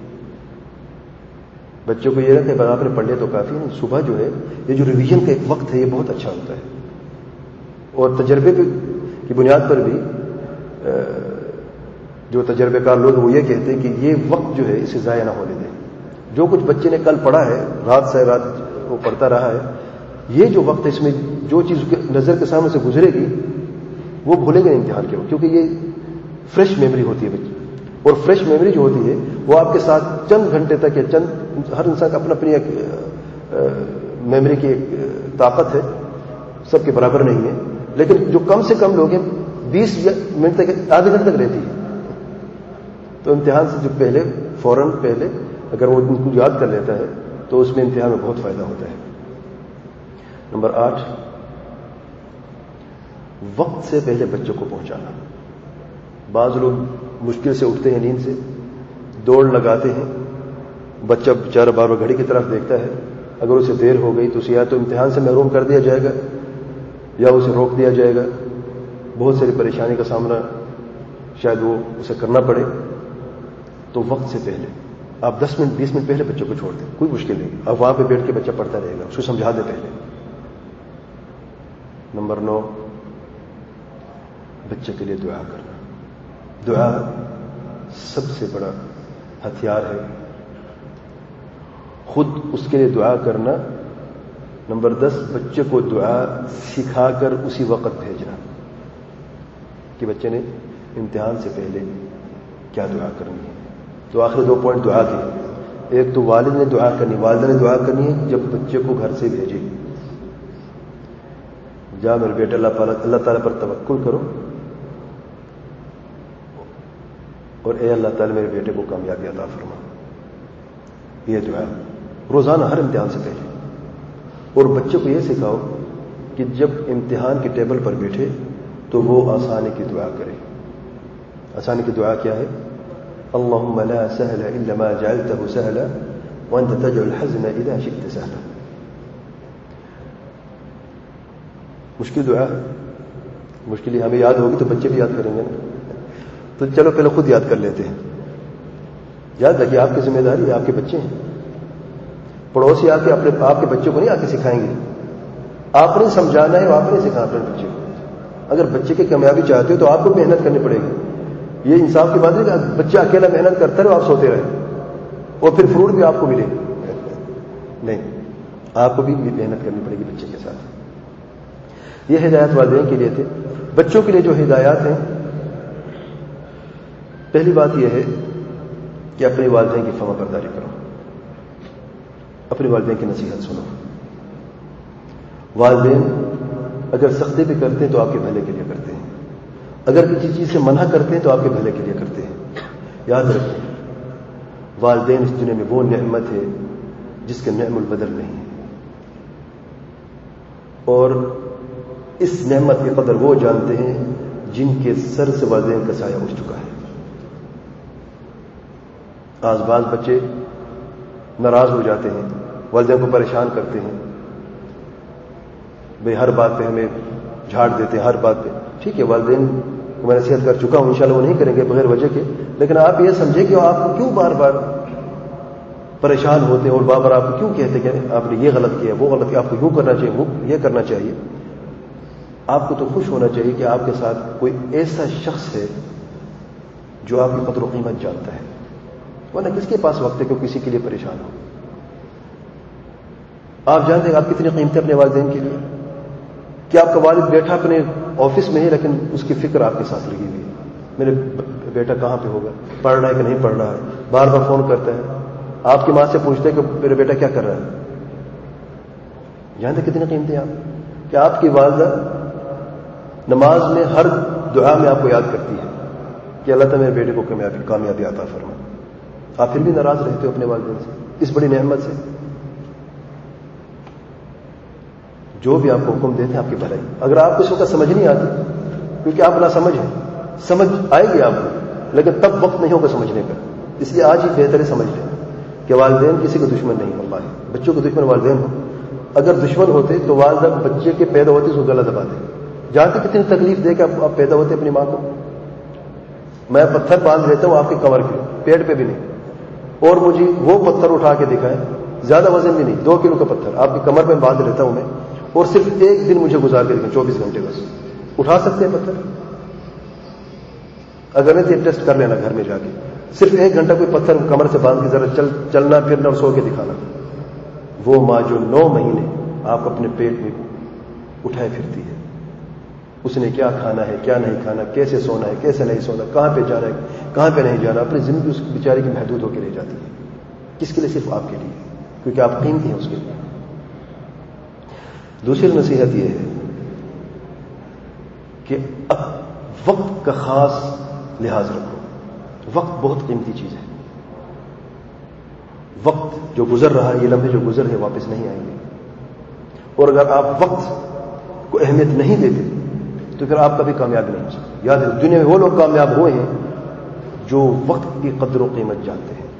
بچوں کو یہ رکھے کہ آپ نے پڑھ لیا تو کافی نہیں. صبح جو ہے یہ جو ریویژن کا ایک وقت ہے، یہ بہت اچھا ہوتا ہے. اور تجربے کی بنیاد پر بھی جو تجربے کار لوگ وہ یہ کہتے ہیں کہ یہ وقت جو ہے اسے ضائع نہ ہونے دیں. جو کچھ بچے نے کل پڑھا ہے، رات سے رات وہ پڑھتا رہا ہے، یہ جو وقت ہے اس میں جو چیز نظر کے سامنے سے گزرے گی وہ بھولیں گے نہیں امتحان کے وقت، کیونکہ یہ فریش میموری ہوتی ہے بچے. اور فریش میموری جو ہوتی ہے وہ آپ کے ساتھ چند گھنٹے تک یا ہر انسان کا اپنی ایک میموری کی ایک طاقت ہے، سب کے برابر نہیں ہے. لیکن جو کم سے کم لوگ ہیں 20 منٹ تک، آدھے گھنٹے تک رہتی ہے. تو امتحان سے جو پہلے، فوراً پہلے اگر وہ ان کو یاد کر لیتا ہے تو اس میں امتحان میں بہت فائدہ ہوتا ہے. نمبر 8، وقت سے پہلے بچوں کو پہنچانا. بعض لوگ مشکل سے اٹھتے ہیں نیند سے، دوڑ لگاتے ہیں، بچہ بیچارہ بار بار گھڑی کی طرف دیکھتا ہے. اگر اسے دیر ہو گئی تو اسے یا تو امتحان سے محروم کر دیا جائے گا یا اسے روک دیا جائے گا. بہت ساری پریشانی کا سامنا شاید وہ اسے کرنا پڑے. تو وقت سے پہلے آپ 10 منٹ 20 منٹ پہلے بچوں کو چھوڑ دیں، کوئی مشکل نہیں. آپ وہاں پہ بیٹھ کے بچہ پڑھتا رہے گا، اس کو سمجھا دیں پہلے. نمبر 9، بچے کے لیے دعا کرنا. دعا سب سے بڑا ہتھیار ہے. خود اس کے لیے دعا کرنا. نمبر 10، بچے کو دعا سکھا کر اسی وقت بھیجنا کہ بچے نے امتحان سے پہلے کیا دعا کرنی ہے. تو آخری 2 پوائنٹ دعا کے. ایک تو والد نے دعا کرنی، والدہ نے دعا کرنی ہے جب بچے کو گھر سے بھیجے. جا میرے بیٹے، اللہ تعالیٰ پر توکل کرو، اور اے اللہ تعالیٰ میرے بیٹے کو کامیابی عطا فرما. یہ دعا روزانہ ہر امتحان سے پہلے. اور بچے کو یہ سکھاؤ کہ جب امتحان کے ٹیبل پر بیٹھے تو وہ آسانی کی دعا کرے. آسانی کی دعا کیا ہے؟ اللهم لا سهل الا ما جعلته سهلا وانت تجعل الحزن اذا شئت سهلا. مشکل دعا ہے، مشکل ہمیں یاد ہوگی تو بچے بھی یاد کریں گے نا. تو چلو پہلے خود یاد کر لیتے ہیں. یاد رکھیے آپ کی ذمہ داری ہے، آپ کے بچے ہیں. پڑوسی آپ کے بچوں کو نہیں آ کے سکھائیں گے. آپ نے سمجھانا ہے، آپ نے سکھانا اپنے بچے کو. اگر بچے کی کامیابی چاہتے ہو تو آپ کو محنت کرنی پڑے گی. یہ انصاف کی بات ہے کہ بچہ اکیلا محنت کرتا رہے، آپ سوتے رہے اور پھر فروٹ بھی آپ کو ملے. نہیں، آپ کو بھی محنت کرنی پڑے گی بچے کے ساتھ. یہ ہدایات والدین کے لیے تھے. بچوں کے لیے جو ہدایات ہیں، پہلی بات یہ ہے کہ اپنے والدین کی فرما برداری کرو، اپنے والدین کی نصیحت سنو. والدین اگر سختی بھی کرتے ہیں تو آپ کے بھلے کے لیے کرتے ہیں. اگر کسی چیز سے منع کرتے ہیں تو آپ کے بھلے کے لیے کرتے ہیں. یاد رکھیں، والدین اس دنیا میں وہ نعمت ہے جس کے نعم البدل نہیں ہے. اور اس نعمت کی قدر وہ جانتے ہیں جن کے سر سے والدین کا سایہ اٹھ چکا ہے. آج بعض بچے ناراض ہو جاتے ہیں، والدین کو پریشان کرتے ہیں، بھئی ہر بات پہ ہمیں جھاڑ دیتے ہیں، ہر بات پہ. ٹھیک ہے، والدین کو میں نصیحت کر چکا ہوں، انشاءاللہ وہ نہیں کریں گے بغیر وجہ کے، لیکن آپ یہ سمجھیں کہ آپ کو کیوں بار بار پریشان ہوتے ہیں اور بار بار آپ کو کیوں کہتے ہیں کہ آپ نے یہ غلط کیا، وہ غلط کیا، آپ کو یوں کرنا چاہیے، وہ یہ کرنا چاہیے. آپ کو تو خوش ہونا چاہیے کہ آپ کے ساتھ کوئی ایسا شخص ہے جو آپ کی قدر و قیمت جانتا ہے، ورنہ کس کے پاس وقت ہے کہ کسی کے لیے پریشان ہو. آپ جانتے ہیں آپ کتنی قیمت ہے اپنے والدین کے لیے، کہ آپ کا والد بیٹھا اپنے آفس میں ہے لیکن اس کی فکر آپ کے ساتھ لگی ہوئی ہے. میرے بیٹا کہاں پہ ہوگا، پڑھ رہا ہے کہ نہیں پڑھ رہا ہے، بار بار فون کرتا ہے. آپ کی ماں سے پوچھتے ہیں کہ میرا بیٹا کیا کر رہا ہے. جانتے کتنی قیمت ہے آپ، کہ آپ کی والدہ نماز میں ہر دعا میں آپ کو یاد کرتی ہے کہ اللہ تعالیٰ میرے بیٹے کو کامیابی عطا فرما. آپ پھر بھی ناراض رہتے ہو اپنے والدین سے اس بڑی نعمت سے. جو بھی آپ کو حکم دیتے ہیں آپ کی بھلائی. اگر آپ کو اس وقت سمجھ نہیں آتی کیونکہ آپ نہ سمجھ ہیں، سمجھ آئے گی آپ کو لیکن تب وقت نہیں ہوگا سمجھنے کا. اس لیے آج ہی بہتر ہے سمجھ لیں کہ والدین کسی کا دشمن نہیں. واللہ بچوں کو دشمن والدین ہو. اگر دشمن ہوتے تو والدہ بچے کے پیدا ہوتے اس کو گلا دبا دے. جانتے کتنی تکلیف دے کہ آپ پیدا ہوتے اپنی ماں کو. میں پتھر باندھ لیتا ہوں آپ کے کمر کے پیٹ پہ بھی نہیں، اور مجھے وہ پتھر اٹھا کے دکھائے، زیادہ وزن بھی نہیں، 2 کلو کا پتھر آپ کی کمر پہ باندھ لیتا ہوں میں، اور صرف ایک دن مجھے گزار کے دکھائیں 24 گھنٹے بس. اٹھا سکتے ہیں پتھر؟ اگر نہیں تو ٹیسٹ کر لینا گھر میں جا کے. صرف 1 گھنٹہ کوئی پتھر کمر سے باندھ کے ذرا چلنا پھرنا اور سو کے دکھانا. وہ ماں جو 9 مہینے آپ اپنے پیٹ میں اٹھائے پھرتی ہے، اس نے کیا کھانا ہے، کیا نہیں کھانا، کیسے سونا ہے، کیسے نہیں سونا، کہاں پہ جانا ہے، کہاں پہ نہیں جانا، اپنی زندگی اس بیچاری کی محدود ہو کے رہ جاتی ہے. کس کے لیے؟ صرف آپ کے لیے، کیونکہ آپ قیمتی ہیں اس کے لیے. دوسری نصیحت یہ ہے کہ اب وقت کا خاص لحاظ رکھو. وقت بہت قیمتی چیز ہے. وقت جو گزر رہا ہے، یہ لمحے جو گزر ہے واپس نہیں آئیں گے. اور اگر آپ وقت کو اہمیت نہیں دیتے تو پھر آپ کبھی کامیاب نہیں ہو سکتے. یاد ہے دنیا میں وہ لوگ کامیاب ہوئے ہیں جو وقت کی قدر و قیمت جانتے ہیں،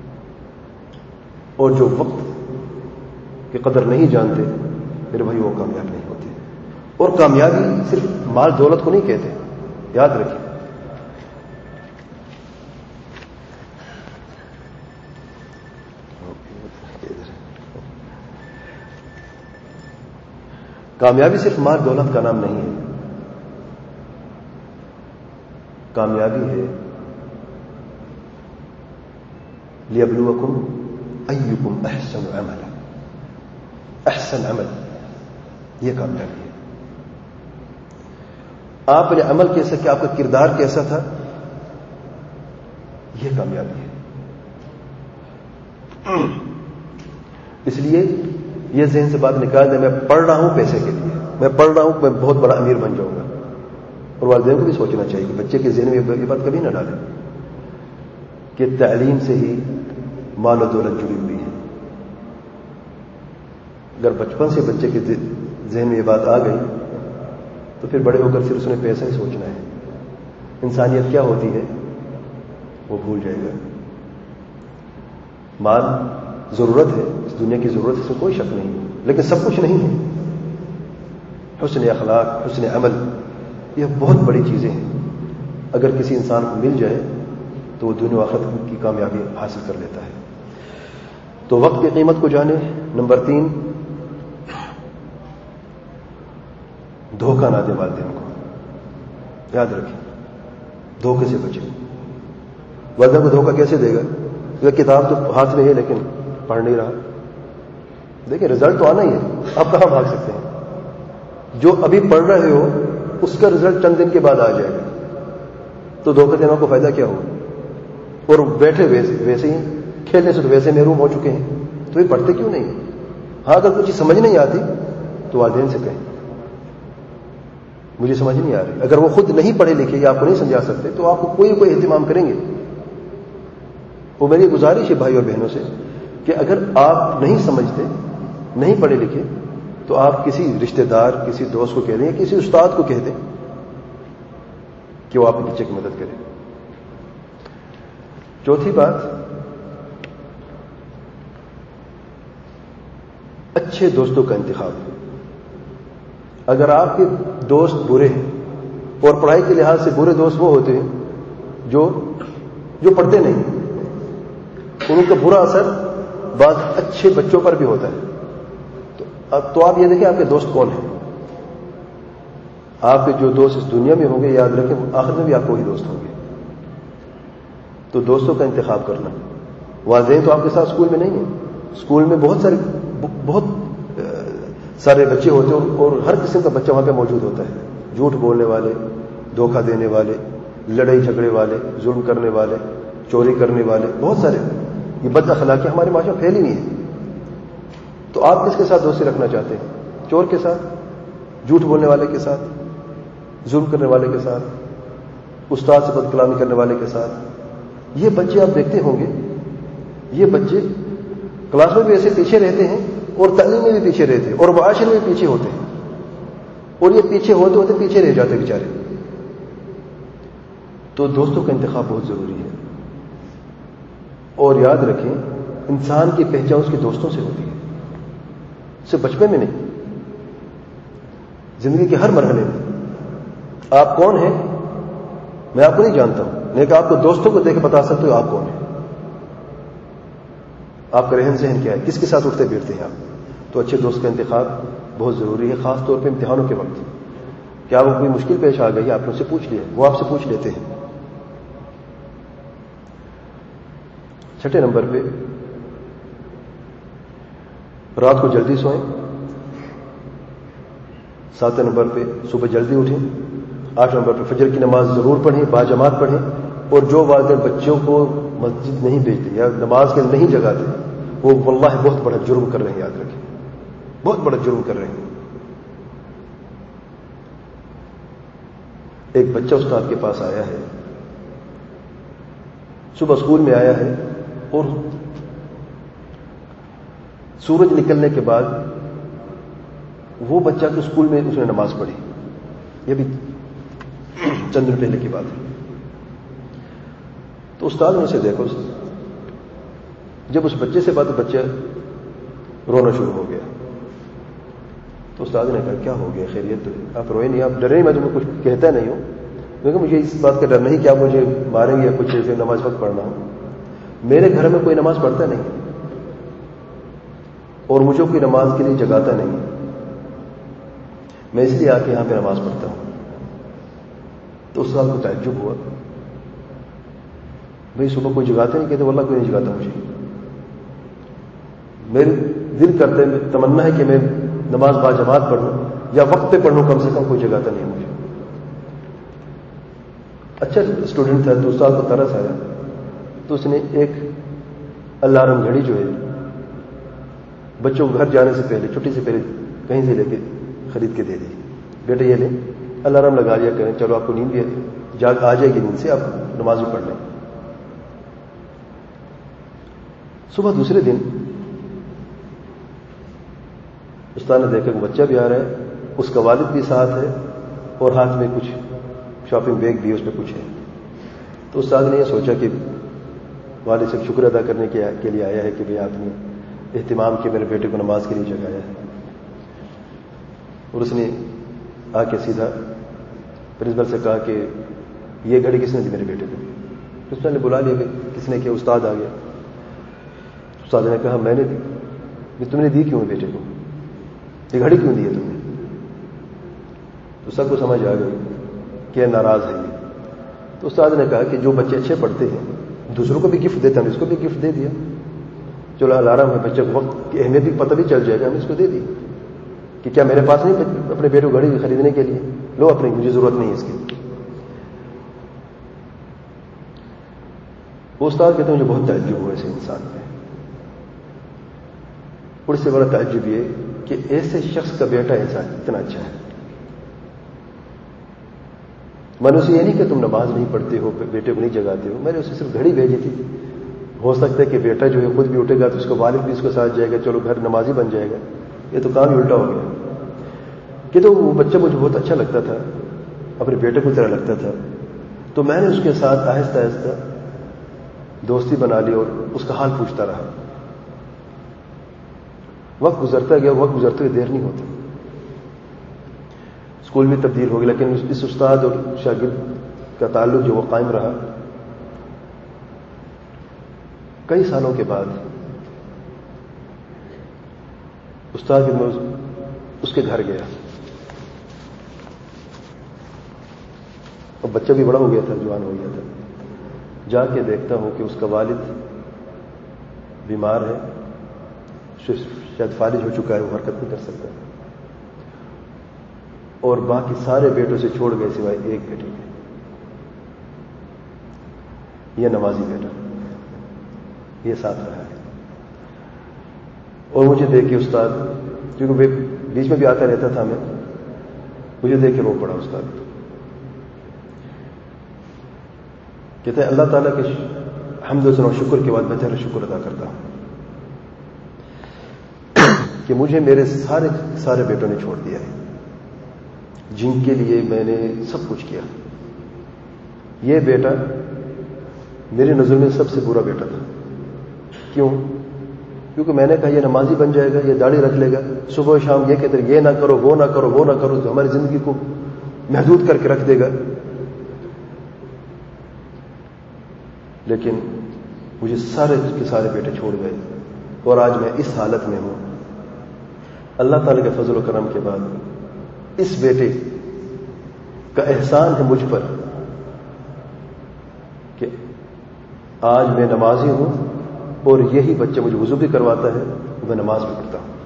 اور جو وقت کی قدر نہیں جانتے میرے بھائی وہ کامیاب نہیں ہوتے. اور کامیابی صرف مال دولت کو نہیں کہتے، یاد رکھیں. کامیابی صرف مال دولت کا نام نہیں ہے. کامیابی ہے لِيَبْلُوَكُمْ أَيُّكُمْ أَحْسَنُ عَمَلًا. احسن عمل یہ کامیابی ہے. آپ نے عمل کیسا کہ آپ کا کردار کیسا تھا، یہ کامیابی ہے. اس لیے یہ ذہن سے بات نکال دیں میں پڑھ رہا ہوں پیسے کے لیے، میں پڑھ رہا ہوں میں بہت بڑا امیر بن جاؤں گا. اور والدین کو بھی سوچنا چاہیے کہ بچے کے ذہن میں یہ بات کبھی نہ ڈالیں کہ تعلیم سے ہی مال و دولت جڑی ہوئی ہے. اگر بچپن سے بچے کے ذہن میں یہ بات آ گئی تو پھر بڑے ہو کر صرف اس نے پیسہ ہی سوچنا ہے. انسانیت کیا ہوتی ہے وہ بھول جائے گا. مال ضرورت ہے، اس دنیا کی ضرورت ہے، اس میں کوئی شک نہیں، لیکن سب کچھ نہیں ہے. حسن اخلاق، حسن عمل، یہ بہت بڑی چیزیں ہیں. اگر کسی انسان کو مل جائے تو وہ دنیا و آخرت کی کامیابی حاصل کر لیتا ہے. تو وقت کی قیمت کو جانے. نمبر 3، دھوکہ نہ دے والدین کو. یاد رکھیں دھوکے سے بچیں. والدین کو دھوکہ کیسے دے گا؟ یہ کتاب تو ہاتھ میں ہے لیکن پڑھ نہیں رہا. دیکھیں رزلٹ تو آنا ہی ہے، آپ کہاں بھاگ سکتے ہیں؟ جو ابھی پڑھ رہے ہو اس کا رزلٹ چند دن کے بعد آ جائے گا، تو دھوکہ دینا کو فائدہ کیا ہوگا؟ اور بیٹھے ویسے ہی کھیلنے سے تو ویسے محروم ہو چکے ہیں، تو یہ پڑھتے کیوں نہیں؟ ہاں اگر کچھ سمجھ نہیں آتی تو والدین سے کہیں مجھے سمجھ نہیں آ رہی. اگر وہ خود نہیں پڑھے لکھے یا آپ کو نہیں سمجھا سکتے تو آپ کو کوئی اہتمام کریں گے. وہ میری گزارش ہے بھائی اور بہنوں سے کہ اگر آپ نہیں سمجھتے، نہیں پڑھے لکھے، تو آپ کسی رشتہ دار، کسی دوست کو کہہ دیں، کسی استاد کو کہہ دیں کہ وہ آپ کے بچے کی مدد کرے۔ چوتھی بات، اچھے دوستوں کا انتخاب۔ اگر آپ کے دوست برے ہیں، اور پڑھائی کے لحاظ سے برے دوست وہ ہوتے ہیں جو پڑھتے نہیں، ان کا برا اثر بعض اچھے بچوں پر بھی ہوتا ہے۔ تو آپ یہ دیکھیں آپ کے دوست کون ہیں۔ آپ کے جو دوست اس دنیا میں ہوں گے، یاد رکھیں آخر میں بھی آپ کو وہی دوست ہوں گے۔ تو دوستوں کا انتخاب کرنا۔ والدین تو آپ کے ساتھ اسکول میں نہیں ہیں، اسکول میں بہت سارے بچے ہوتے ہیں، اور ہر قسم کا بچہ وہاں پہ موجود ہوتا ہے۔ جھوٹ بولنے والے، دھوکہ دینے والے، لڑائی جھگڑے والے، ظلم کرنے والے، چوری کرنے والے، بہت سارے۔ یہ بد اخلاقی ہمارے معاشرے میں پھیلی نہیں ہے۔ تو آپ کس کے ساتھ دوستی رکھنا چاہتے ہیں؟ چور کے ساتھ، جھوٹ بولنے والے کے ساتھ، ظلم کرنے والے کے ساتھ، استاد سے بد کلامی کرنے والے کے ساتھ؟ یہ بچے آپ دیکھتے ہوں گے، یہ بچے کلاس میں بھی ایسے پیچھے رہتے ہیں، اور تعلیم میں بھی پیچھے رہتے ہیں، اور معاشرے میں بھی پیچھے ہوتے ہیں، اور یہ پیچھے ہوتے ہوتے پیچھے رہ جاتے بیچارے۔ تو دوستوں کا انتخاب بہت ضروری ہے۔ اور یاد رکھیں، انسان کی پہچان اس کے دوستوں سے ہوتی ہے، صرف بچپن میں نہیں، زندگی کے ہر مرحلے میں۔ آپ کون ہیں میں آپ کو نہیں جانتا ہوں، لیکن آپ کو دوستوں کو دیکھ کے بتا سکتے ہو آپ کون ہیں، آپ کا رہن سہن کیا ہے، کس کے ساتھ اٹھتے بیٹھتے ہیں آپ۔ تو اچھے دوست کا انتخاب بہت ضروری ہے، خاص طور پہ امتحانوں کے وقت۔ کیا وہ کوئی مشکل پیش آ گئی، آپ نے ان سے پوچھ لیا، وہ آپ سے پوچھ لیتے ہیں۔ چھٹے نمبر پہ، رات کو جلدی سوئیں۔ ساتویں نمبر پہ، صبح جلدی اٹھیں۔ 8 نمبر پہ، فجر کی نماز ضرور پڑھیں، باجماعت پڑھیں۔ اور جو والدین بچوں کو مسجد نہیں بھیجتے یا نماز کے نہیں جگاتے، وہ واللہ بہت بڑا جرم کر رہے ہیں، یاد رکھیں، بہت بڑا جرم کر رہے ہیں۔ ایک بچہ استاد کے پاس آیا ہے، صبح اسکول میں آیا ہے، اور سورج نکلنے کے بعد وہ بچہ کے اسکول میں اس نے نماز پڑھی۔ یہ بھی چند دن پہلے کی بات ہے۔ تو استاد نے اسے دیکھو، جب اس بچے سے بات، بچہ رونا شروع ہو گیا۔ تو استاد نے کہا کیا ہو گیا، خیریت؟ آپ روئے نہیں، آپ ڈرے نہیں، میں تمہیں کچھ کہتا نہیں ہوں، کیونکہ مجھے اس بات کا ڈر نہیں کہ آپ مجھے ماریں گے یا کچھ ایسے، نماز وقت پڑھنا ہو۔ میرے گھر میں کوئی نماز پڑھتا نہیں، اور مجھے کوئی نماز کے لیے جگاتا نہیں، میں اس لیے آ کے یہاں پہ نماز پڑھتا ہوں۔ تو اس سال کو تعجب ہوا، بھئی صبح کوئی جگاتے نہیں؟ کہتے واللہ کوئی نہیں جگاتا مجھے، میرے دل کرتے تمنا ہے کہ میں نماز باجماعت پڑھوں یا وقت پہ پڑھوں، کم سے کم کوئی جگاتا نہیں مجھے۔ اچھا اسٹوڈنٹ تھا، تو استاد کو ترس آیا، تو اس نے ایک الارم گھڑی جو ہے بچوں کو گھر جانے سے پہلے، چھٹی سے پہلے کہیں سے لے کے خرید کے دے دی، بیٹے یہ لیں، الارم لگا لیا کریں، چلو آپ کو نیند بھی جاگ آ جائے گی، نیند سے آپ نماز بھی پڑھ لیں۔ صبح دوسرے دن استاد نے دیکھا کہ بچہ بھی آ رہا ہے، اس کا والد بھی ساتھ ہے، اور ہاتھ میں کچھ شاپنگ بیگ بھی، اس پہ کچھ ہے۔ تو استاد نے یہ سوچا کہ والد سے شکر ادا کرنے کے لیے آیا ہے کہ بھئی آپ نے اہتمام کیا، میرے بیٹے کو نماز کے لیے جگایا ہے۔ اور اس نے آ کے سیدھا پرنسپل سے کہا کہ یہ گھڑی کس نے دی میرے بیٹے کو؟ پرنسپل نے بلا لیا کہ کس نے کیا؟ استاد آ گیا۔ استاد نے کہا میں نے دی۔ کہ تم نے دی کیوں بیٹے کو؟ یہ گھڑی کیوں دی ہے تم نے؟ تو سب کو سمجھ آ گئی کہ ناراض ہے یہ۔ تو استاد نے کہا کہ جو بچے اچھے پڑھتے ہیں دوسروں کو بھی گفٹ دیتے ہیں، اس کو بھی گفٹ دے دیا، چلو الارم ہے، بچے کو وقت کی اہمیت بھی پتہ بھی چل جائے گا، ہم اس کو دے دی کہ کیا میرے پاس نہیں اپنے بیٹے کو گھڑی خریدنے کے لیے، لو اپنی، مجھے ضرورت نہیں ہے اس کی۔ وہ استاد کہتے ہیں مجھے بہت تعجب ہوا ایسے انسان پہ، اور اس سے بڑا تعجب یہ کہ ایسے شخص کا بیٹا ایسا اتنا اچھا ہے۔ میں نے اسے یہ نہیں کہ تم نماز نہیں پڑھتے ہو، بیٹے کو نہیں جگاتے ہو، میں نے اسے صرف گھڑی بھیجی تھی ہو سکتا ہے کہ بیٹا جو ہے خود بھی اٹھے گا تو اس کو والد بھی اس کے ساتھ جائے گا, چلو گھر نمازی بن جائے گا. یہ تو کام ہی الٹا ہو گیا. کہ تو وہ بچہ مجھے بہت اچھا لگتا تھا, اپنے بیٹے کو طرح لگتا تھا, تو میں نے اس کے ساتھ آہستہ آہستہ دوستی بنا لی اور اس کا حال پوچھتا رہا. وقت گزرتا گیا, وقت گزرتے ہوئے دیر نہیں ہوتی. اسکول بھی تبدیل ہو گیا, لیکن اس استاد اور شاگرد کا تعلق جو وہ قائم رہا. کئی سالوں کے بعد استاد میں اس کے گھر گیا, اور بچہ بھی بڑا ہو گیا تھا, جوان ہو گیا تھا. جا کے دیکھتا ہوں کہ اس کا والد بیمار ہے, شاید فالج ہو چکا ہے, وہ حرکت نہیں کر سکتا, اور باقی سارے بیٹوں سے چھوڑ گئے سوائے ایک بیٹے کے. یہ نمازی بیٹا, یہ ساتھ رہا ہے. اور مجھے دیکھ کے استاد, کیونکہ بیچ میں بھی آتا رہتا تھا, میں مجھے دیکھ کے رو پڑا استاد. کہتے ہیں اللہ تعالیٰ کے حمد و ثنا و شکر کے بعد میں تیرا شکر ادا کرتا ہوں کہ مجھے میرے سارے بیٹوں نے چھوڑ دیا ہے, جن کے لیے میں نے سب کچھ کیا. یہ بیٹا میری نظر میں سب سے برا بیٹا تھا. کیوں؟ کیونکہ میں نے کہا یہ نمازی بن جائے گا, یہ داڑھی رکھ لے گا, صبح و شام یہ کہتے ہیں یہ نہ کرو, وہ نہ کرو, وہ نہ کرو, تو ہماری زندگی کو محدود کر کے رکھ دے گا. لیکن مجھے سارے کے سارے بیٹے چھوڑ گئے, اور آج میں اس حالت میں ہوں. اللہ تعالی کے فضل و کرم کے بعد اس بیٹے کا احسان ہے مجھ پر کہ آج میں نمازی ہوں, اور یہی بچہ مجھے وضو بھی کرواتا ہے, میں نماز بھی پڑھتا ہوں.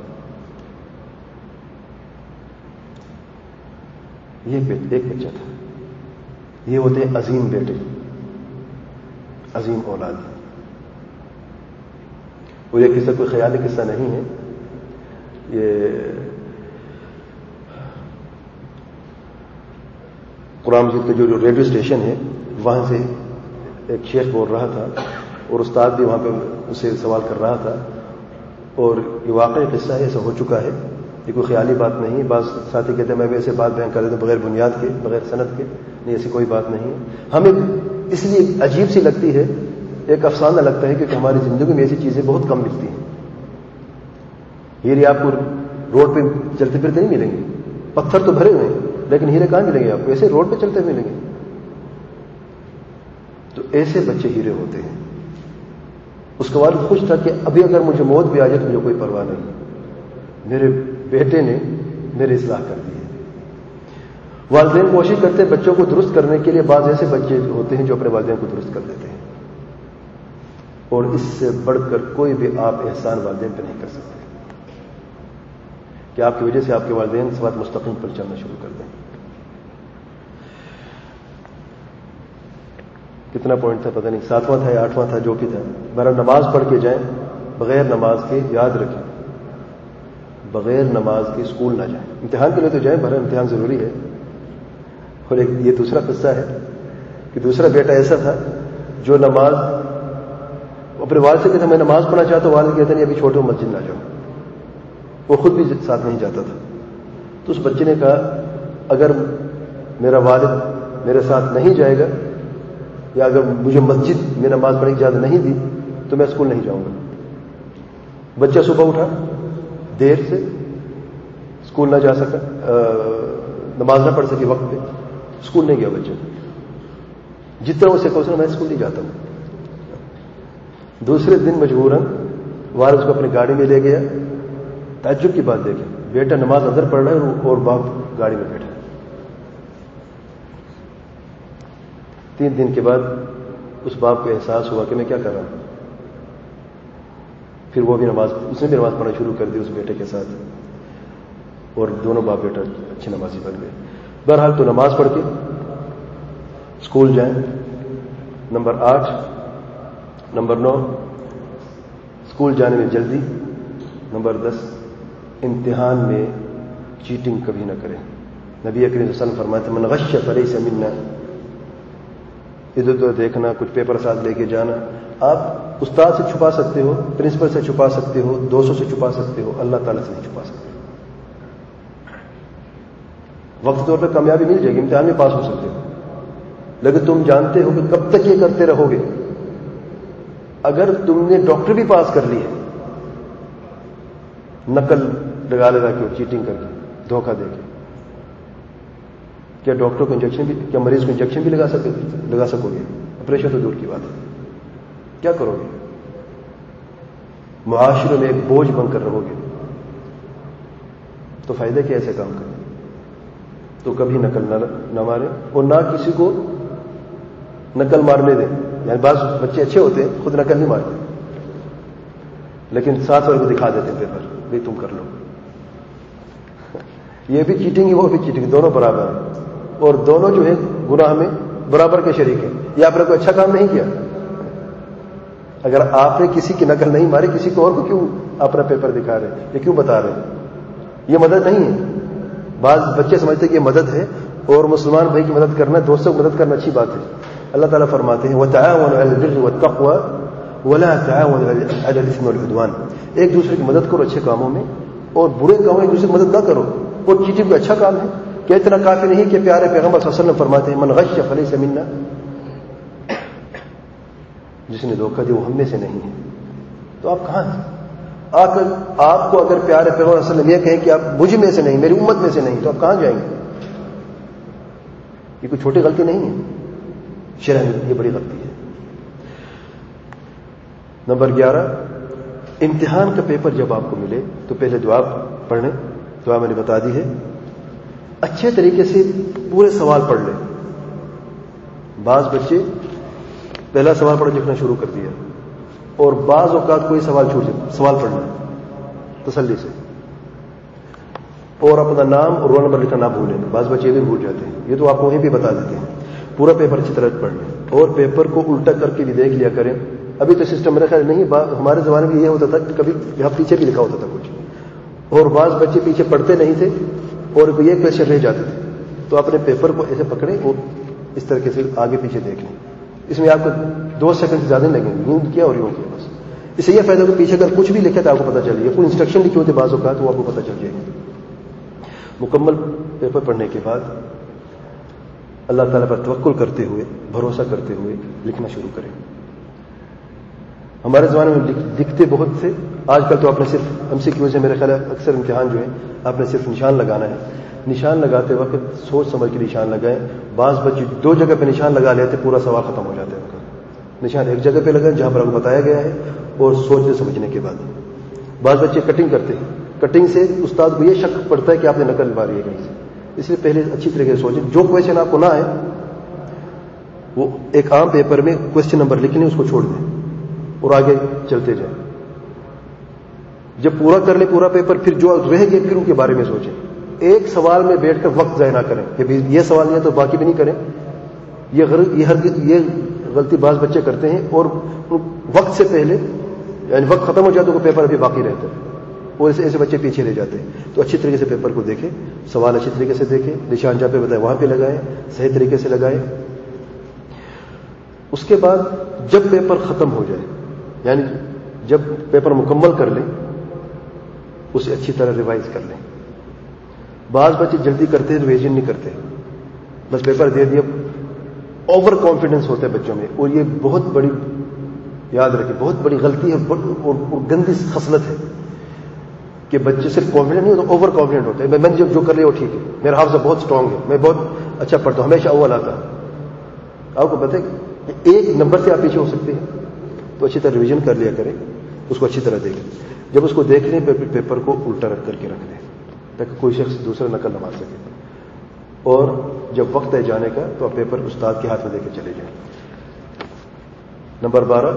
یہ ایک بچہ تھا. یہ ہوتے ہیں عظیم بیٹے, عظیم اولاد. اور یہ قصہ کوئی خیالی قصہ نہیں ہے. یہ قرآن مجید کا جو ریڈیو اسٹیشن ہے وہاں سے ایک شیخ بول رہا تھا, اور استاد بھی وہاں پہ اسے سوال کر رہا تھا. اور یہ واقعی قصہ ہے, ایسا ہو چکا ہے, یہ کوئی خیالی بات نہیں ہے. بعض ساتھی کہتے ہیں میں بھی ایسے بات بیان کر دیتا ہوں بغیر بنیاد کے, بغیر سند کے. نہیں, ایسی کوئی بات نہیں ہے. ہمیں اس لیے عجیب سی لگتی ہے, ایک افسانہ لگتا ہے, کیونکہ ہماری زندگی میں ایسی چیزیں بہت کم ملتی ہیں. ہیرے آپ کو روڈ پہ چلتے پھرتے نہیں ملیں گے. پتھر تو بھرے ہوئے ہیں, لیکن ہیرے کہاں ملیں گے آپ کو؟ ایسے روڈ پہ چلتے ملیں گے. تو ایسے بچے ہیرے ہوتے ہیں. اس کا والد خوش تھا کہ ابھی اگر مجھے موت بھی آ جائے تو مجھے کوئی پرواہ نہیں, میرے بیٹے نے میری اصلاح کر دی ہے. والدین کوشش کرتے ہیں بچوں کو درست کرنے کے لیے. بعض ایسے بچے ہوتے ہیں جو اپنے والدین کو درست کر دیتے ہیں, اور اس سے بڑھ کر کوئی بھی آپ احسان والدین پہ نہیں کر سکتے کہ آپ کی وجہ سے آپ کے والدین سوات مستقیم پر چلنا شروع کر دیں. کتنا پوائنٹ تھا پتہ نہیں, 7واں تھا یا 8واں تھا, جو بھی تھا. برا نماز پڑھ کے جائیں, بغیر نماز کے, یاد رکھیں بغیر نماز کے اسکول نہ جائیں. امتحان کے لیے تو جائیں, برا امتحان ضروری ہے. اور ایک یہ دوسرا قصہ ہے کہ دوسرا بیٹا ایسا تھا جو نماز اپنے والد سے کہتا میں نماز پڑھنا چاہتا ہوں. والد کہتے نہیں ابھی چھوٹے مسجد نہ جاؤ. وہ خود بھی ساتھ نہیں جاتا تھا. تو اس بچے نے کہا اگر میرا والد میرے ساتھ نہیں جائے گا, یا اگر مجھے مسجد میں نماز پڑھنے کی اجازت نہیں دی تو میں اسکول نہیں جاؤں گا. بچہ صبح اٹھا دیر سے, اسکول نہ جا سکا, نماز نہ پڑھ سکی وقت پہ, اسکول نہیں گیا بچہ. جتنا اسے کہا میں اسکول نہیں جاتا ہوں. دوسرے دن مجبوراً والد اس کو اپنی گاڑی میں لے گیا. تعجب کی بات دیکھیں, بیٹا نماز اندر پڑھ رہا ہے اور باپ گاڑی میں بیٹھا. 3 دن کے بعد اس باپ کو احساس ہوا کہ میں کیا کر رہا ہوں. پھر وہ بھی اس نے بھی نماز پڑھنا شروع کر دی اس بیٹے کے ساتھ, اور دونوں باپ بیٹا اچھے نمازی بن گئے. بہرحال تو نماز پڑھ کے اسکول جائیں. نمبر 8. نمبر 9 اسکول جانے میں جلدی. نمبر 10 امتحان میں چیٹنگ کبھی نہ کریں. نبی اکرم صلی اللہ علیہ وسلم فرماتے ہیں من غش فلیس منا. ادھر ادھر دیکھنا, کچھ پیپر ساتھ لے کے جانا. آپ استاد سے چھپا سکتے ہو, پرنسپل سے چھپا سکتے ہو, دوستوں سے چھپا سکتے ہو, اللہ تعالیٰ سے نہیں چھپا سکتے. وقت طور پہ کامیابی مل جائے گی, امتحان میں پاس ہو سکتے ہو, لیکن تم جانتے ہو کہ کب تک یہ کرتے رہو گے. اگر تم نے ڈاکٹر بھی پاس کر لی ہے, نقل لگا کے, چیٹنگ کر کے, دھوکہ دے کے, کیا ڈاکٹر کو انجیکشن بھی, کیا مریض کو انجیکشن بھی لگا سکو گے؟ آپریشن تو دور کی بات ہے. کیا کرو گے؟ معاشرے میں ایک بوجھ بن کر رہو گے. تو فائدہ کیا ایسے کام کریں؟ تو کبھی نقل نہ مارے, اور نہ کسی کو نقل مارنے دیں. یعنی بعض بچے اچھے ہوتے ہیں, خود نقل نہیں مارتے, لیکن ساتھ والے کو دکھا دیتے ہیں پیپر, بھائی تم کر لو. یہ بھی چیٹنگ ہے, وہ بھی چیٹنگ, دونوں برابر ہیں, اور دونوں جو ہے گناہ میں برابر کے شریک ہیں. یہ آپ نے کوئی اچھا کام نہیں کیا. اگر آپ نے کسی کی نقل نہیں ماری, کسی کو اور کو کیوں اپنا پیپر دکھا رہے ہیں, یہ کیوں بتا رہے ہیں؟ یہ مدد نہیں ہے. بعض بچے سمجھتے کہ یہ مدد ہے, اور مسلمان بھائی کی مدد کرنا, دوستوں کی مدد کرنا اچھی بات ہے. اللہ تعالیٰ فرماتے ہیں وَتَعَاوَنُوا عَلَى الْبِرِّ وَالتَّقْوَى وَلَا تَعَاوَنُوا عَلَى الْإِثْمِ وَالْعُدْوَانِ. ایک دوسرے کی مدد کرو اچھے کاموں میں, اور برے کاموں میں ایک دوسرے کی مدد نہ کرو. اور چیٹنگ بھی اچھا کام ہے. کیا اتنا کافی نہیں کہ پیارے پیغمبر صلی اللہ علیہ وسلم فرماتے ہیں من غش فلیس منا, جس نے دھوکہ دیا وہ ہم میں سے نہیں ہے. تو آپ کہاں ہیں؟ آپ کو اگر پیارے پیغمبر صلی اللہ علیہ وسلم یہ کہیں کہ آپ مجھ میں سے نہیں, میری امت میں سے نہیں, تو آپ کہاں جائیں گے؟ یہ کوئی چھوٹی غلطی نہیں ہے, شرع میں یہ بڑی غلطی ہے. نمبر 11, امتحان کا پیپر جب آپ کو ملے تو پہلے دعا پڑھ لیں. دعا میں نے بتا دی ہے. اچھے طریقے سے پورے سوال پڑھ لیں. بعض بچے پہلا سوال پڑھ لکھنا شروع کر دیا, اور بعض اوقات کوئی سوال چھوٹ جائے. سوال پڑھنا تسلی سے, اور اپنا نام اور رول نمبر لکھنا نہ بھولیں. بعض بچے بھی بھول جاتے ہیں, یہ تو آپ کو وہیں بھی بتا دیتے ہیں. پورا پیپر اچھی طرح پڑھ لیں, اور پیپر کو الٹا کر کے بھی دیکھ لیا کریں. ابھی تو سسٹم میرا خیال نہیں, ہمارے زمانے میں یہ ہوتا تھا کہ کبھی یہاں پیچھے بھی لکھا ہوتا تھا کچھ, اور بعض بچے پیچھے پڑھتے نہیں تھے, اور یہ کویشچن رہ جاتے تھے. تو اپنے پیپر کو ایسے پکڑیں اور اس طریقے سے آگے پیچھے دیکھ لیں. اس میں آپ کو 2 سیکنڈ سے زیادہ نہیں لگیں گے. یوں کیا اور یوں کیا, بس. اس سے یہ فائدہ کہ پیچھے اگر کچھ بھی لکھے تو آپ کو پتہ چل جائے. کوئی انسٹرکشن لکھی ہوتی بعض اوقات, تو آپ کو پتہ چل جائے گا. مکمل پیپر پڑھنے کے بعد اللہ تعالیٰ پر توکل کرتے ہوئے, بھروسہ کرتے ہوئے لکھنا شروع کریں. ہمارے زمانے میں لکھتے بہت تھے. آج کل تو آپ نے صرف MCQ سے, میرے خیال ہے اکثر امتحان جو ہے آپ نے صرف نشان لگانا ہے. نشان لگاتے وقت سوچ سمجھ کے نشان لگائیں. بعض بچے 2 جگہ پہ نشان لگا لیتے, پورا سوال ختم ہو جاتا ہے ان کا. نشان ایک جگہ پہ لگائیں جہاں پر آپ کو بتایا گیا ہے, اور سوچنے سمجھنے کے بعد. بعض بچے کٹنگ کرتے ہیں, کٹنگ سے استاد کو یہ شک پڑتا ہے کہ آپ نے نقل ماری ہے کہیں سے. اس لیے پہلے اچھی طریقے سے سوچیں. جو کویشچن آپ کو نہ آئے, وہ ایک عام پیپر میں کویشچن نمبر لکھنے, اس کو چھوڑ دیں اور آگے چلتے جائیں. جب پورا کر لیں پورا پیپر, پھر جو رہ گئے پھر ان کے بارے میں سوچیں. ایک سوال میں بیٹھ کر وقت ضائع نہ کریں کہ یہ سوال نہیں ہے تو باقی بھی نہیں کریں. یہ غلطی بعض بچے کرتے ہیں, اور وقت سے پہلے, یعنی وقت ختم ہو جاتا تو پیپر ابھی باقی رہتا ہے, اور ایسے بچے پیچھے رہ جاتے ہیں. تو اچھی طریقے سے پیپر کو دیکھیں, سوال اچھی طریقے سے دیکھیں, نشان جہاں پہ بتائیں وہاں پہ لگائیں, صحیح طریقے سے لگائیں. اس کے بعد جب پیپر ختم ہو جائے, یعنی جب پیپر مکمل کر لیں, اسے اچھی طرح ریوائز کر لیں. بعض بچے جلدی کرتے ہیں, ریویژن نہیں کرتے, بس پیپر دے دیا. اوور کانفیڈنس ہوتا ہے بچوں میں, اور یہ بہت بڑی, یاد رکھیں, بہت بڑی غلطی ہے اور گندی خصلت ہے کہ بچے صرف کانفیڈنٹ نہیں ہوتے, اوور کانفیڈنٹ ہوتے ہیں. میں جو کر رہی ہوں ٹھیک ہے, میرا حافظہ بہت اسٹرانگ ہے, میں بہت اچھا پڑھتا ہوں, ہمیشہ اول آتا. آپ کو پتہ ہے کہ 1 نمبر سے آپ پیچھے ہو سکتے ہیں. تو اچھی طرح ریویژن کر لیا کریں, اس کو اچھی طرح دیکھیں. جب اس کو دیکھ لیں, پیپر کو الٹا رکھ کر کے رکھ دیں تاکہ کوئی شخص دوسرا نقل نہ مار سکے. اور جب وقت ہے جانے کا تو آپ پیپر استاد کے ہاتھ میں دے کے چلے جائیں. نمبر 12,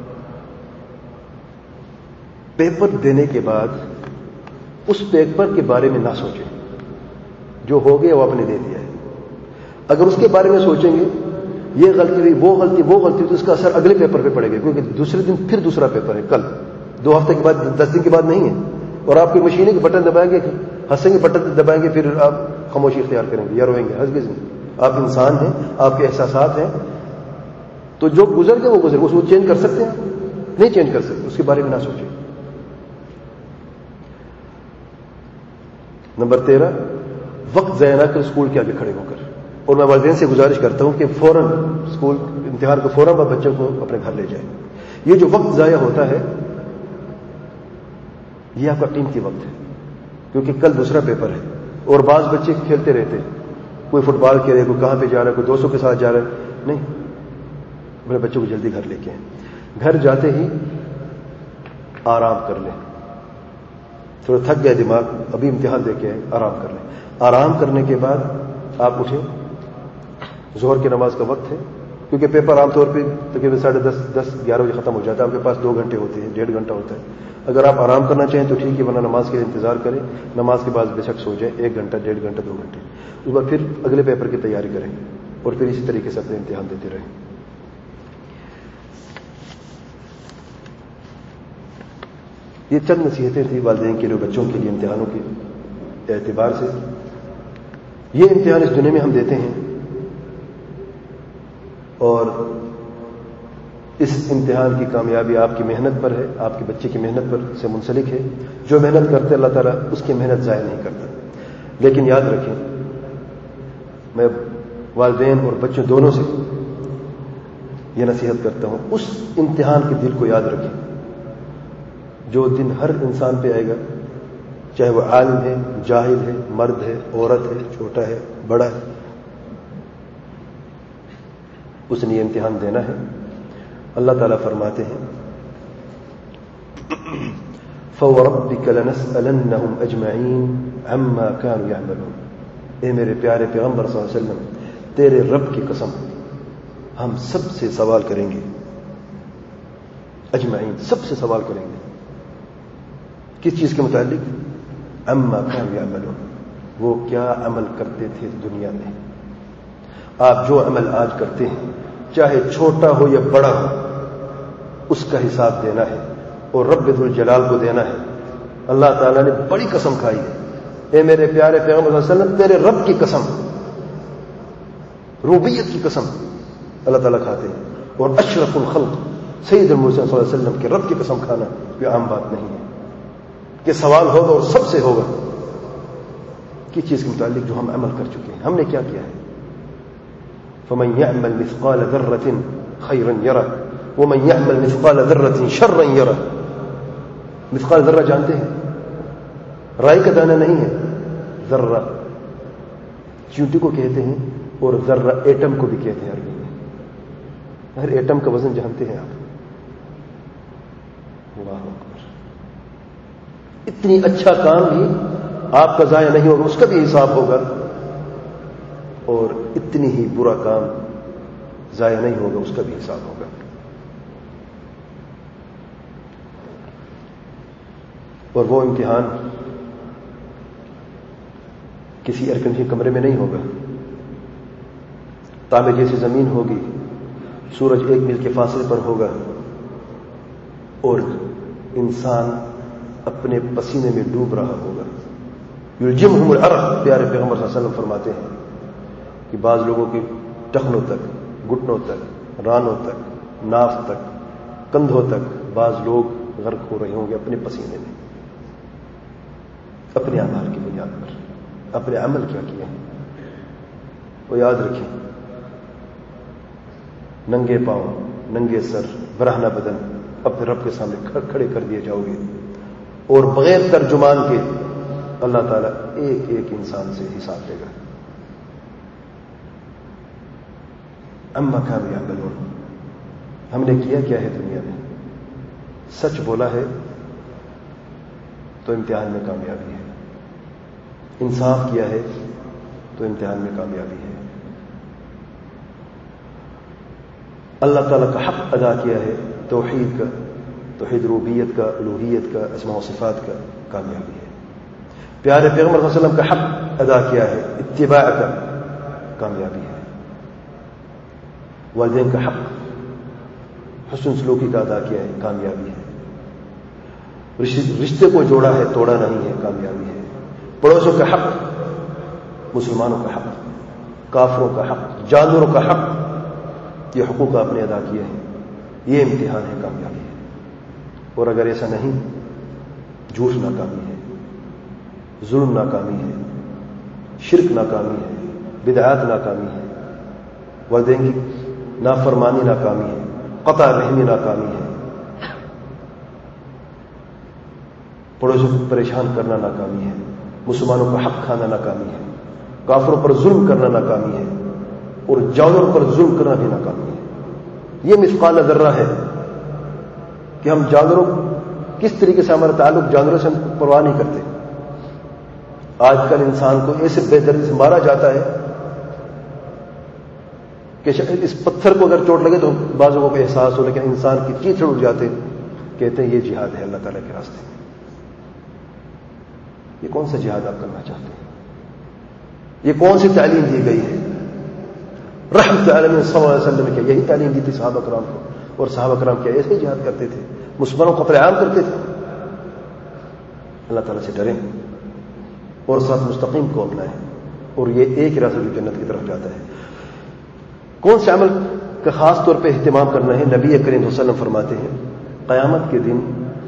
پیپر دینے کے بعد اس پیپر کے بارے میں نہ سوچیں. جو ہو گیا وہ آپ نے دے دیا ہے. اگر اس کے بارے میں سوچیں گے, یہ غلطی ہوئی, وہ غلطی, تو اس کا اثر اگلے پیپر پہ پڑے گا, کیونکہ دوسرے دن پھر دوسرا پیپر ہے, کل 2 ہفتے کے بعد, 10 دن کے بعد نہیں ہے. اور آپ کی مشین کے بٹن دبائیں گے, ہنسیں گے, بٹن دبائیں گے, پھر آپ خاموشی اختیار کریں گے یا روئیں گے. ہرگز نہیں. آپ انسان ہیں, آپ کے احساسات ہیں, تو جو گزر گئے وہ گزر, اس کو چینج کر سکتے ہیں. نہیں چینج کر سکتے، اس کے بارے میں نہ سوچیں۔ نمبر 13، وقت ضائع نہ کر اسکول کے آگے کھڑے ہو کر۔ اور میں والدین سے گزارش کرتا ہوں کہ فوراً اسکول امتحان کو فوراً بچوں کو اپنے گھر لے جائیں۔ یہ جو وقت ضائع ہوتا ہے یہ آپ کا قیمتی وقت ہے، کیونکہ کل دوسرا پیپر ہے۔ اور بعض بچے کھیلتے رہتے، کوئی فٹ بال کھیل رہا ہے، کوئی کہاں پہ جا رہا ہے، کوئی دوستوں کے ساتھ جا رہا ہے۔ نہیں، اپنے بچوں کو جلدی گھر لے کے آئیں۔ گھر جاتے ہی آرام کر لیں، تھوڑا تھک گیا دماغ، ابھی امتحان دے کے آرام کر لیں۔ آرام کرنے کے بعد آپ اٹھیں، ظہر کی نماز کا وقت ہے، کیونکہ پیپر عام طور پہ تقریباً 10:30 11 بجے ختم ہو جاتا ہے، آپ کے پاس 2 گھنٹے ہوتے ہیں، 1.5 گھنٹہ ہوتا ہے۔ اگر آپ آرام کرنا چاہیں تو ٹھیک ہے، ورنہ نماز کے لیے انتظار کریں، نماز کے بعد بے شک سو جائیں، 1 گھنٹہ 1.5 گھنٹہ 2 گھنٹے، اس بعد پھر اگلے پیپر کی تیاری کریں اور پھر اسی طریقے سے اپنے امتحان دیتے رہیں۔ یہ چند نصیحتیں تھیں والدین کے لیے، بچوں کے لیے امتحانوں کے اعتبار سے۔ یہ امتحان اس دنیا میں ہم دیتے ہیں اور اس امتحان کی کامیابی آپ کی محنت پر ہے، آپ کے بچے کی محنت پر سے منسلک ہے۔ جو محنت کرتے اللہ تعالیٰ اس کی محنت ضائع نہیں کرتا۔ لیکن یاد رکھیں، میں والدین اور بچوں دونوں سے یہ نصیحت کرتا ہوں، اس امتحان کے دل کو یاد رکھیں جو دن ہر انسان پہ آئے گا، چاہے وہ عالم ہے، جاہل ہے، مرد ہے، عورت ہے، چھوٹا ہے، بڑا ہے، اس نے یہ امتحان دینا ہے۔ اللہ تعالیٰ فرماتے ہیں فَوَرَبِّكَ لَنَسْأَلَنَّهُمْ أَجْمَعِينَ عَمَّا كَانُوا يَعْمَلُونَ۔ اے میرے پیارے پیغمبر صلی اللہ علیہ وسلم، تیرے رب کی قسم ہم سب سے سوال کریں گے، اجمعین، سب سے سوال کریں گے۔ کس چیز کے متعلق؟ عَمَّا كَانُوا يَعْمَلُونَ، وہ کیا عمل کرتے تھے دنیا میں۔ آپ جو عمل آج کرتے ہیں، چاہے چھوٹا ہو یا بڑا ہو، اس کا حساب دینا ہے اور رب ذوالجلال کو دینا ہے۔ اللہ تعالیٰ نے بڑی قسم کھائی ہے، اے میرے پیارے پیغمبر صلی اللہ علیہ وسلم، تیرے رب کی قسم، ربوبیت کی قسم اللہ تعالیٰ کھاتے ہیں۔ اور اشرف الخلق سید المرسلین صلی اللہ علیہ وسلم کے رب کی قسم کھانا یہ عام بات نہیں ہے کہ سوال ہوگا اور سب سے ہوگا کس چیز کے متعلق جو ہم عمل کر چکے ہیں، ہم نے کیا کیا ہے۔ فمن يعمل مثقال ذرة خيرا يره ومن يعمل مثقال ذرة شرا يره۔ مثقال ذرہ جانتے ہیں؟ رائی کا دانہ نہیں ہے، ذرہ چیونٹی کو کہتے ہیں، اور ذرہ ایٹم کو بھی کہتے ہیں عربی میں۔ ہر ایٹم کا وزن جانتے ہیں آپ؟ اللہ اکبر۔ اتنی اچھا کام بھی آپ کا ضائع نہیں ہوگا، اس کا بھی حساب ہوگا، اور اتنی ہی برا کام ضائع نہیں ہوگا، اس کا بھی حساب ہوگا۔ اور وہ امتحان کسی ایئر کنڈیشن کمرے میں نہیں ہوگا، تابے جیسی زمین ہوگی، سورج 1 میل کے فاصلے پر ہوگا، اور انسان اپنے پسینے میں ڈوب رہا ہوگا۔ یلجمہم العرق، پیارے پیغمبر صلی اللہ علیہ وسلم فرماتے ہیں کہ بعض لوگوں کی ٹخنوں تک، گھٹنوں تک، رانوں تک، ناف تک، کندھوں تک بعض لوگ غرق ہو رہے ہوں گے اپنے پسینے میں، اپنے اعمال کی بنیاد پر۔ اپنے عمل کیا کیے ہیں وہ یاد رکھیں۔ ننگے پاؤں، ننگے سر، برہنہ بدن اپنے رب کے سامنے کھڑے کر دیے جاؤ گے، اور بغیر ترجمان کے اللہ تعالیٰ ایک ایک انسان سے حساب لے گا۔ اما كانوا يعملون، ہم نے کیا ہے دنیا میں؟ سچ بولا ہے تو امتحان میں کامیابی ہے، انصاف کیا ہے تو امتحان میں کامیابی ہے، اللہ تعالیٰ کا حق ادا کیا ہے، توحید کا، توحید ربوبیت کا، الوہیت کا، اسماء و صفات کا، کامیابی ہے۔ پیارے پیغمبر صلی اللہ علیہ وسلم کا حق ادا کیا ہے، اتباع کا، کامیابی ہے۔ والدین کا حق، حسن سلوکی کا ادا کیا ہے، کامیابی ہے۔ رشتے کو جوڑا ہے، توڑا نہیں ہے، کامیابی ہے۔ پڑوسوں کا حق، مسلمانوں کا حق، کافروں کا حق، جانوروں کا حق، یہ حقوق آپ نے ادا کیے ہیں، یہ امتحان ہے، کامیابی ہے۔ اور اگر ایسا نہیں، جھوٹ ناکامی ہے، ظلم ناکامی ہے، شرک ناکامی ہے، بدعات ناکامی ہے، والدین کی نافرمانی ناکامی ہے، قطع رحمی ناکامی ہے، پڑوسیوں کو پریشان کرنا ناکامی ہے، مسلمانوں کا حق کھانا ناکامی ہے، کافروں پر ظلم کرنا ناکامی ہے، اور جانوروں پر ظلم کرنا بھی ناکامی ہے۔ یہ مثقال ذرہ ہے کہ ہم جانوروں، کس طریقے سے ہمارا تعلق جانوروں سے ہم پرواہ نہیں کرتے۔ آج کل انسان کو ایسے بے دردی سے مارا جاتا ہے کہ اس پتھر کو اگر چوٹ لگے تو بعض لوگوں کو احساس ہو، لیکن انسان کی چیتڑ اٹھ جاتے، کہتے ہیں یہ جہاد ہے اللہ تعالیٰ کے راستے میں۔ یہ کون سا جہاد آپ کرنا چاہتے ہیں؟ یہ کون سی تعلیم دی گئی ہے؟ رحمت عالمین صلی اللہ علیہ وسلم نے یہی تعلیم دی تھی صحابہ کرام کو، اور صحابہ کرام کیا ایسے ہی جہاد کرتے تھے، مسلمانوں کو قتل عام کرتے تھے۔ اللہ تعالیٰ سے ڈریں اور صراط مستقیم کو اپنائیں، اور یہ ایک راستہ جو جنت کی طرف جاتا ہے۔ کون سے عمل کا خاص طور پہ اہتمام کرنا ہے؟ نبی کریم صلی اللہ علیہ وسلم فرماتے ہیں قیامت کے دن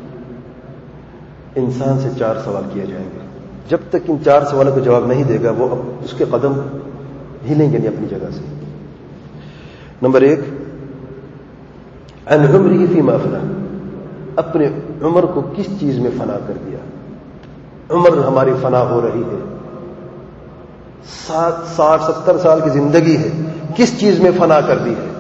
انسان سے 4 سوال کیے جائیں گے۔ جب تک ان 4 سوالوں کا جواب نہیں دے گا وہ اس کے قدم ہلیں گے نہیں اپنی جگہ سے۔ نمبر 1، عن عمره فيما افنى، اپنے عمر کو کس چیز میں فنا کر دیا۔ عمر ہماری فنا ہو رہی ہے، 60-70 سال کی زندگی ہے، کس چیز میں فنا کر دی ہے؟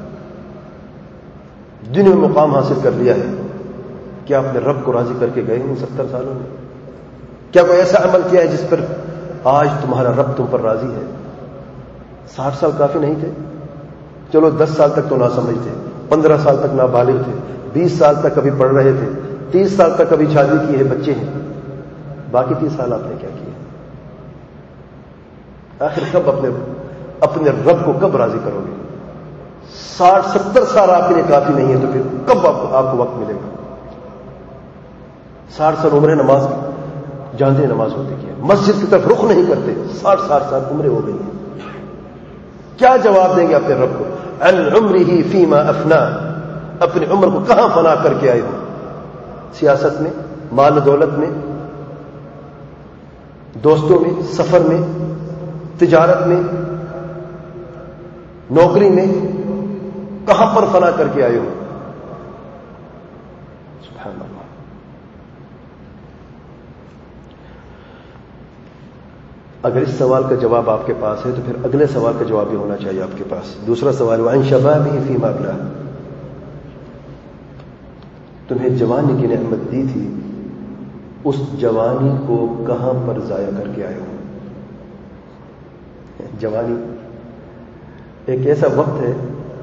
دنیا میں مقام حاصل کر لیا ہے، کیا اپنے رب کو راضی کر کے گئے ان 70 سالوں میں؟ کیا کوئی ایسا عمل کیا ہے جس پر آج تمہارا رب تم پر راضی ہے؟ 60 سال کافی نہیں تھے؟ چلو 10 سال تک تو نہ سمجھ تھے، 15 سال تک نابالغ تھے، 20 سال تک کبھی پڑھ رہے تھے، 30 سال تک کبھی شادی کی ہے، بچے ہیں، باقی 30 سال آپ نے کیا کیا؟ آخر کب اپنے رب کو کب راضی کرو گے؟ 60-70 سال آپ کے لیے کافی نہیں ہے تو پھر کب آپ کو وقت ملے گا؟ 60 سال عمر ہے، نماز جانتے ہیں نماز ہوتی کیا، مسجد کی طرف رخ نہیں کرتے، 60 سال عمریں ہو گئی ہیں، کیا جواب دیں گے اپنے رب کو؟ عن عمره فيما افنى، اپنی عمر کو کہاں فنا کر کے آئے ہو؟ سیاست میں، مال دولت میں، دوستوں میں، سفر میں، تجارت میں، نوکری میں، کہاں پر فنا کر کے آئے ہو؟ سبحان اللہ۔ اگر اس سوال کا جواب آپ کے پاس ہے تو پھر اگلے سوال کا جواب بھی ہونا چاہیے آپ کے پاس۔ دوسرا سوال، وعن شبابه فيما ابلى، تمہیں جوانی کی نعمت دی تھی، اس جوانی کو کہاں پر ضائع کر کے آئے ہو؟ جوانی ایک ایسا وقت ہے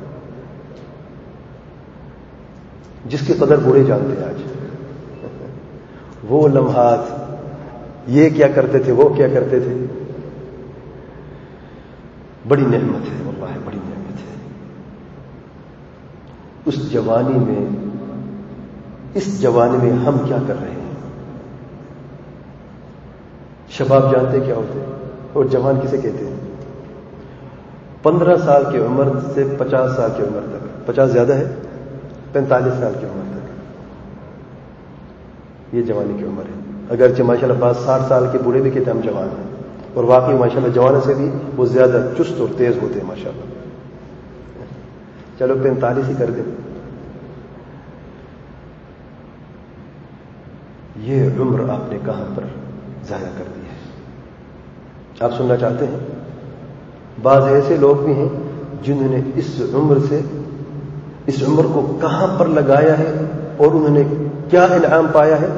جس کی قدر بوڑھے جانتے ہیں آج۔ وہ لمحات، یہ کیا کرتے تھے، وہ کیا کرتے تھے، بڑی نعمت ہے، واللہ بڑی نعمت ہے۔ اس جوانی میں، اس جوانی میں ہم کیا کر رہے ہیں؟ شباب جانتے کیا ہوتے ہیں؟ اور جوان کسے کہتے ہیں؟ 15 سال کی عمر سے 50 سال کی عمر تک، 50 زیادہ ہے، 45 سال کی عمر تک، یہ جوانی کی عمر ہے۔ اگرچہ ماشاءاللہ بعض 60 سال کے بوڑھے بھی کہتے ہیں ہم جوان ہیں، اور واقعی ماشاءاللہ جوانوں سے بھی وہ زیادہ چست اور تیز ہوتے ہیں ماشاءاللہ۔ چلو 45 ہی کر دیں۔ یہ عمر آپ نے کہاں پر ضائع کر دی ہے؟ آپ سننا چاہتے ہیں؟ بعض ایسے لوگ بھی ہیں جنہوں نے اس عمر کو کہاں پر لگایا ہے اور انہوں نے کیا انعام پایا ہے؟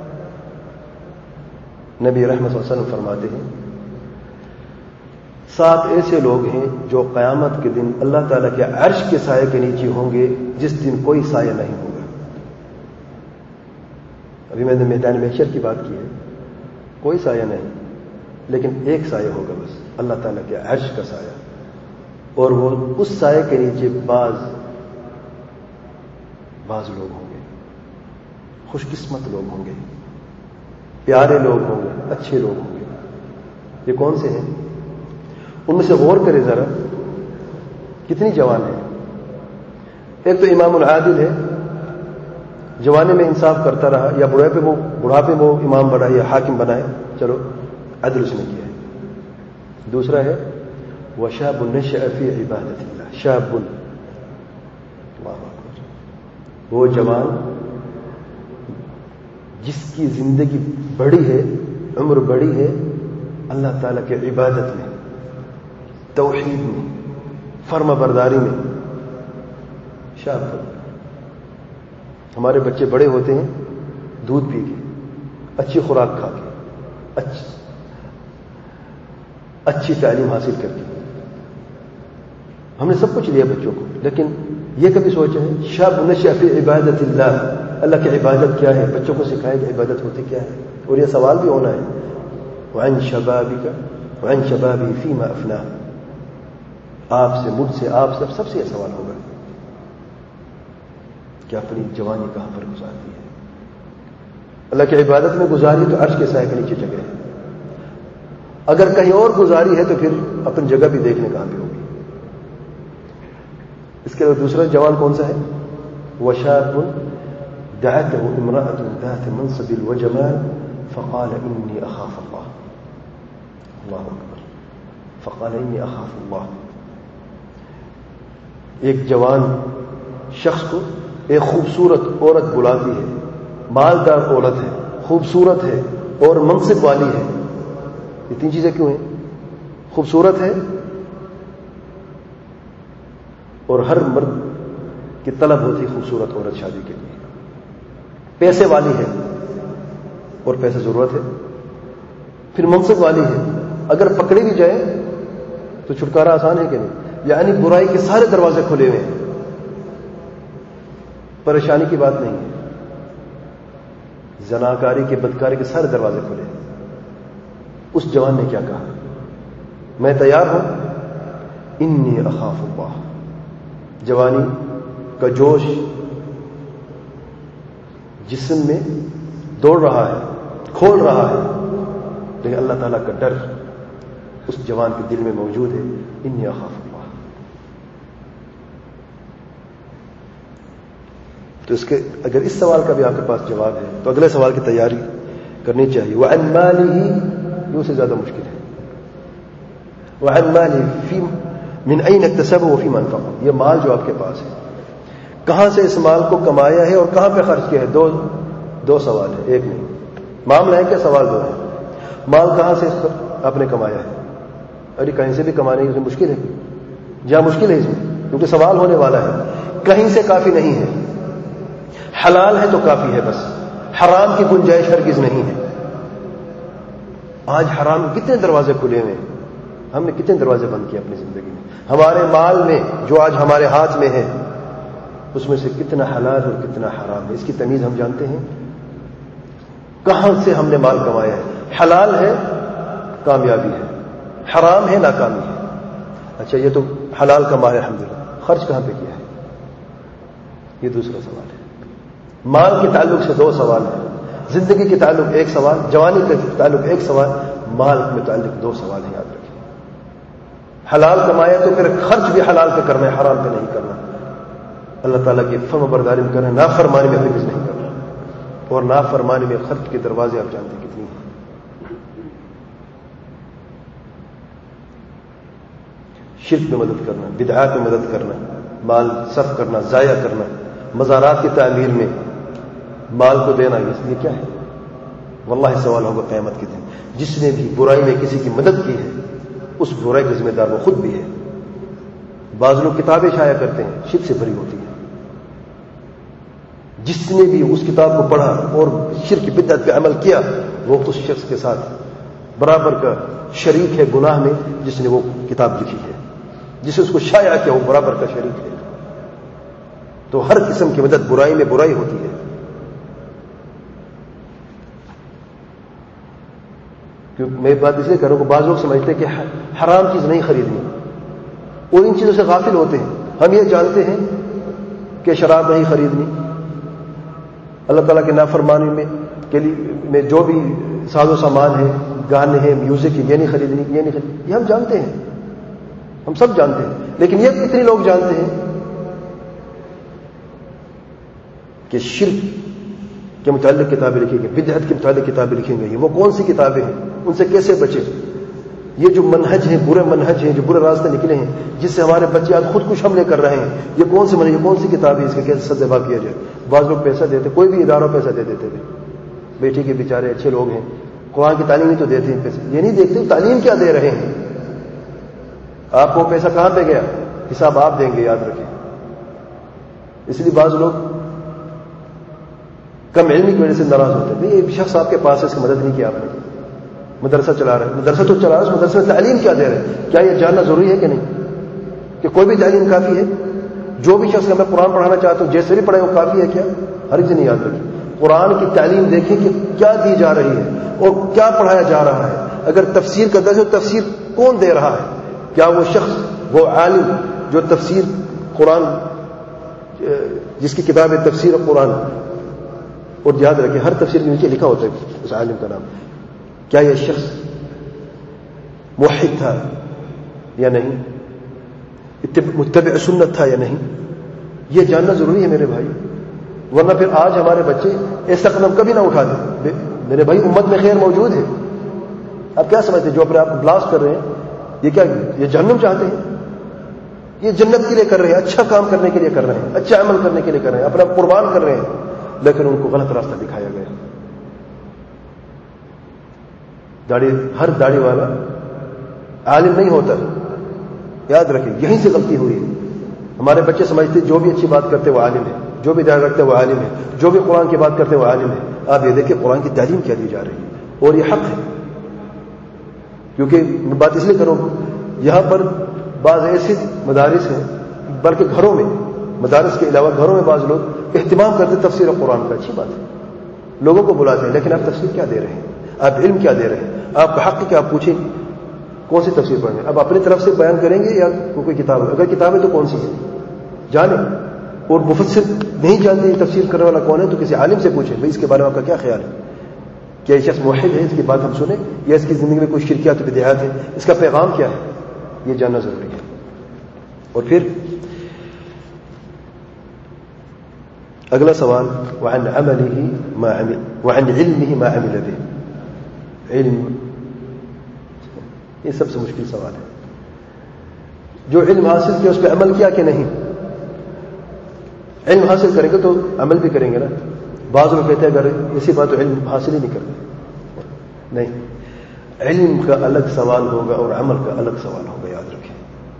نبی رحمت صلی اللہ علیہ وسلم فرماتے ہیں 7 ایسے لوگ ہیں جو قیامت کے دن اللہ تعالیٰ کے عرش کے سائے کے نیچے ہوں گے جس دن کوئی سایہ نہیں ہوگا۔ ابھی میں نے میدان محشر کی بات کی ہے، کوئی سایہ نہیں، لیکن ایک سایہ ہوگا بس، اللہ تعالیٰ کے عرش کا سایہ، اور وہ اس سائے کے نیچے بعض لوگ ہوں گے، خوش قسمت لوگ ہوں گے، پیارے لوگ ہوں گے، اچھے لوگ ہوں گے۔ یہ کون سے ہیں؟ ان میں سے غور کرے ذرا، کتنی جوان ہیں۔ ایک تو امام العادل ہے، جوانے میں انصاف کرتا رہا یا بڑھاپے میں وہ امام بنا یا حاکم بنائے، چلو عدل اس نے کیا ہے. دوسرا ہے وشاب نشأ فی عبادت اللہ، شاب، اللہ اکبر، وہ جوان جس کی زندگی بڑی ہے، عمر بڑی ہے اللہ تعالیٰ کے عبادت میں، توحید میں، فرما برداری میں. شاب، ہمارے بچے بڑے ہوتے ہیں دودھ پی کے، اچھی خوراک کھا کے، اچھی تعلیم حاصل کر کے. ہم نے سب کچھ دیا بچوں کو، لیکن یہ کبھی سوچا ہے شاب نشأ فی عبادت اللہ، اللہ کی عبادت کیا ہے؟ بچوں کو سکھائے کہ عبادت ہوتی کیا ہے. اور یہ سوال بھی ہونا ہے وعن شبابک وعن شبابی فیما افناہ، آپ سے، مجھ سے، آپ سب سے یہ سوال ہوگا کہ اپنی جوانی کہاں پر گزارتی ہے. اللہ کی عبادت میں گزاری تو عرش کے سائے کے نیچے جگہ ہے، اگر کہیں اور گزاری ہے تو پھر اپنی جگہ بھی دیکھنے کہاں پہ ہوگی. اس کے بعد دوسرا جوان کون سا ہے؟ وشاب دعته امرأة ذات منصب وجمال فقال إني أخاف الله، اللہ اکبر، فقال إني أخاف الله. ایک جوان شخص کو ایک خوبصورت عورت بلاتی ہے، مالدار عورت ہے، خوبصورت ہے اور منصب والی ہے. یہ تین چیزیں کیوں ہیں؟ خوبصورت ہے اور ہر مرد کی طلب ہوتی خوبصورت عورت شادی کے لیے، پیسے والی ہے اور پیسے ضرورت ہے، پھر منصب والی ہے، اگر پکڑی بھی جائے تو چھٹکارا آسان ہے کہ نہیں؟ یعنی برائی کے سارے دروازے کھلے ہوئے ہیں، پریشانی کی بات نہیں ہے، زناکاری کے، بدکاری کے سارے دروازے کھلے ہیں. اس جوان نے کیا کہا؟ میں تیار ہوں، انی اخاف اللہ. جوانی کا جوش جسم میں دوڑ رہا ہے، کھول رہا ہے، لیکن اللہ تعالیٰ کا ڈر اس جوان کے دل میں موجود ہے. انی اخاف اللہ. تو اس کے اگر اس سوال کا بھی آپ کے پاس جواب ہے تو اگلے سوال کی تیاری کرنی چاہیے. وعن مالہ، یہ سے زیادہ مشکل ہے. وعن مالہ من این اکتسبہ وفیما انفقہ، یہ مال جو آپ کے پاس ہے کہاں سے اس مال کو کمایا ہے اور کہاں پہ خرچ کیا ہے. دو سوال ہے، ایک نہیں. معاملہ ہے کہ سوال دو ہے. مال کہاں سے آپ نے کمایا ہے؟ ارے کہیں سے بھی کمانے کی مشکل ہے، جہاں مشکل ہے اس میں، کیونکہ سوال ہونے والا ہے. کہیں سے کافی نہیں ہے، حلال ہے تو کافی ہے، بس حرام کی گنجائش ہرگز نہیں ہے. آج حرام کتنے دروازے کھلے ہوئے ہیں، ہم نے کتنے دروازے بند کیے اپنی زندگی میں. ہمارے مال میں جو آج ہمارے ہاتھ میں ہے اس میں سے کتنا حلال اور کتنا حرام ہے، اس کی تمیز ہم جانتے ہیں. کہاں سے ہم نے مال کمایا ہے؟ حلال ہے کامیابی ہے، حرام ہے ناکامی ہے. اچھا یہ تو حلال کمایا ہے الحمدللہ، خرچ کہاں پہ کیا ہے؟ یہ دوسرا سوال ہے. مال کے تعلق سے دو سوال ہیں، زندگی کے تعلق ایک سوال، جوانی کے تعلق ایک سوال، مال کے تعلق دو سوال ہیں. یاد رکھیں، حلال کمایا تو پھر خرچ بھی حلال پہ کرنا ہے، حرام پہ نہیں کرنا. اللہ تعالیٰ کی فرما برداری میں کرنا، نافرمانی میں ہرگز نہیں کرنا. اور نافرمانی میں خرچ کے دروازے آپ جانتے کتنی ہیں. شرک میں مدد کرنا، بدعات میں مدد کرنا، مال صرف کرنا، ضائع کرنا، مزارات کی تعمیر میں مال کو دینا، یہ کیا ہے؟ واللہ سوال ہوگا قیامت کے دن. جس نے بھی برائی میں کسی کی مدد کی ہے اس برائی کا ذمہ دار وہ خود بھی ہے. بعض لوگ کتابیں شائع کرتے ہیں، شرک سے بری ہوتی ہے. جس نے بھی اس کتاب کو پڑھا اور شرک بدعت پہ عمل کیا وہ اس شخص کے ساتھ برابر کا شریک ہے گناہ میں جس نے وہ کتاب لکھی ہے. جسے اس کو شائع کیا وہ برابر کا شریک ہے. تو ہر قسم کی مدد برائی میں برائی ہوتی ہے. کیونکہ میں بات اس لیے کروں کہ بعض لوگ سمجھتے ہیں کہ حرام چیز نہیں خریدنی اور ان چیزوں سے غافل ہوتے ہیں. ہم یہ جانتے ہیں کہ شراب نہیں خریدنی، اللہ تعالیٰ کے نافرمانی میں جو بھی ساز و سامان ہے، گانے ہیں، میوزک ہے، یہ نہیں خریدنی، یہ نہیں خریدنی، یہ ہم جانتے ہیں، ہم سب جانتے ہیں. لیکن یہ کتنے لوگ جانتے ہیں کہ شرک کے متعلق کتابیں لکھی گئی، بدعت کے متعلق کتابیں لکھی گئی، وہ کون سی کتابیں ہیں، ان سے کیسے بچے؟ یہ جو منہج ہیں، برے منہج ہیں، جو برے راستے نکلے ہیں، جس سے ہمارے بچے آج خود کش حملے کر رہے ہیں، یہ کون سی منہج، یہ کون سی کتاب ہے، اس کا کیسے سدبا کیا جائے؟ بعض لوگ پیسہ دیتے، کوئی بھی اداروں پیسہ دے دیتے تھے، بیٹے کے بیچارے اچھے لوگ ہیں، قرآن کی تعلیم ہی تو دیتے ہیں پیسے، یہ نہیں دیکھتے تعلیم کیا دے رہے ہیں۔ آپ کو پیسہ کہاں پہ گیا، حساب آپ دیں گے، یاد رکھیں۔ اس لیے بعض لوگ کم علمی کی وجہ سے ناراض ہوتے ہیں، یہ شخص آپ کے پاس ہے، اس کی مدد نہیں کی آپ نے، مدرسہ چلا رہا ہے، مدرسہ تو چلا رہا ہے، اس مدرسے میں تعلیم کیا دے رہے ہیں؟ کیا یہ جاننا ضروری ہے کہ نہیں کہ کوئی بھی تعلیم کافی ہے؟ جو بھی شخص میں قرآن پڑھانا چاہتا ہوں جیسے بھی پڑھے وہ کافی ہے کیا؟ ہر چیز نہیں یاد رکھی۔ قرآن کی تعلیم دیکھیں کہ کیا دی جا رہی ہے اور کیا پڑھایا جا رہا ہے۔ اگر تفسیر کا درس ہو، تفسیر کون دے رہا ہے؟ کیا وہ شخص، وہ عالم جو تفسیر قرآن، جس کی کتاب ہے تفسیر قرآن، اور یاد رکھیں ہر تفسیر کے نیچے لکھا ہوتا ہے اس عالم کا نام، کیا یہ شخص موحد تھا یا نہیں، متبع سنت تھا یا نہیں؟ یہ جاننا ضروری ہے میرے بھائی، ورنہ پھر آج ہمارے بچے ایسا قدم کبھی نہ اٹھا دیں۔ میرے بھائی امت میں خیر موجود ہے، آپ کیا سمجھتے ہیں جو اپنے آپ کو بلاسٹ کر رہے ہیں، یہ کیا، یہ جہنم چاہتے ہیں؟ یہ جنت کے لیے کر رہے ہیں، اچھا کام کرنے کے لیے کر رہے ہیں، اچھا عمل کرنے کے لیے کر رہے ہیں، اپنا قربان کر رہے ہیں، لیکن ان کو غلط راستہ دکھایا گیا۔ ہر داڑھی والا عالم نہیں ہوتا، یاد رکھیں، یہیں سے غلطی ہوئی ہے۔ ہمارے بچے سمجھتے جو بھی اچھی بات کرتے وہ عالم ہے، جو بھی داڑھی رکھتے وہ عالم ہے، جو بھی قرآن کی بات کرتے وہ عالم ہے۔ آپ یہ دیکھیں قرآن کی تعلیم کیا دی جا رہی ہے، اور یہ حق ہے، کیونکہ میں بات اس لیے کروں، یہاں پر بعض ایسے مدارس ہیں، بلکہ گھروں میں، مدارس کے علاوہ گھروں میں بعض لوگ اہتمام کرتے تفسیر قرآن کا، اچھی بات ہے، لوگوں کو بلاتے ہیں، لیکن آپ تفسیر کیا دے رہے ہیں؟ آپ علم کیا دے رہے ہیں؟ آپ کا حق ہے کہ آپ پوچھیں کون سی تفسیر پڑھیں گے؟ اب اپنی طرف سے بیان کریں گے یا کوئی کتاب ہے؟ اگر کتاب ہے تو کون سی ہے جانیں، اور مفسر نہیں جانتے تفسیر کرنے والا کون ہے تو کسی عالم سے پوچھیں بھائی اس کے بارے میں آپ کا کیا خیال ہے، کیا یہ شخص موحد ہے، اس کی بات ہم سنیں، یا اس کی زندگی میں کوئی شرکیات بدعات ہے، اس کا پیغام کیا ہے، یہ جاننا ضروری ہے۔ اور پھر اگلا سوال، وعن عمله ما عمل وعن علمه ما عمل به، علم یہ سب سے مشکل سوال ہے۔ جو علم حاصل کیا اس پہ عمل کیا کہ نہیں؟ علم حاصل کریں گے تو عمل بھی کریں گے نا۔ بعض لوگ کہتے ہیں اگر اسی بات تو علم حاصل ہی نہیں کرتے، نہیں، علم کا الگ سوال ہوگا اور عمل کا الگ سوال ہوگا، یاد رکھیں۔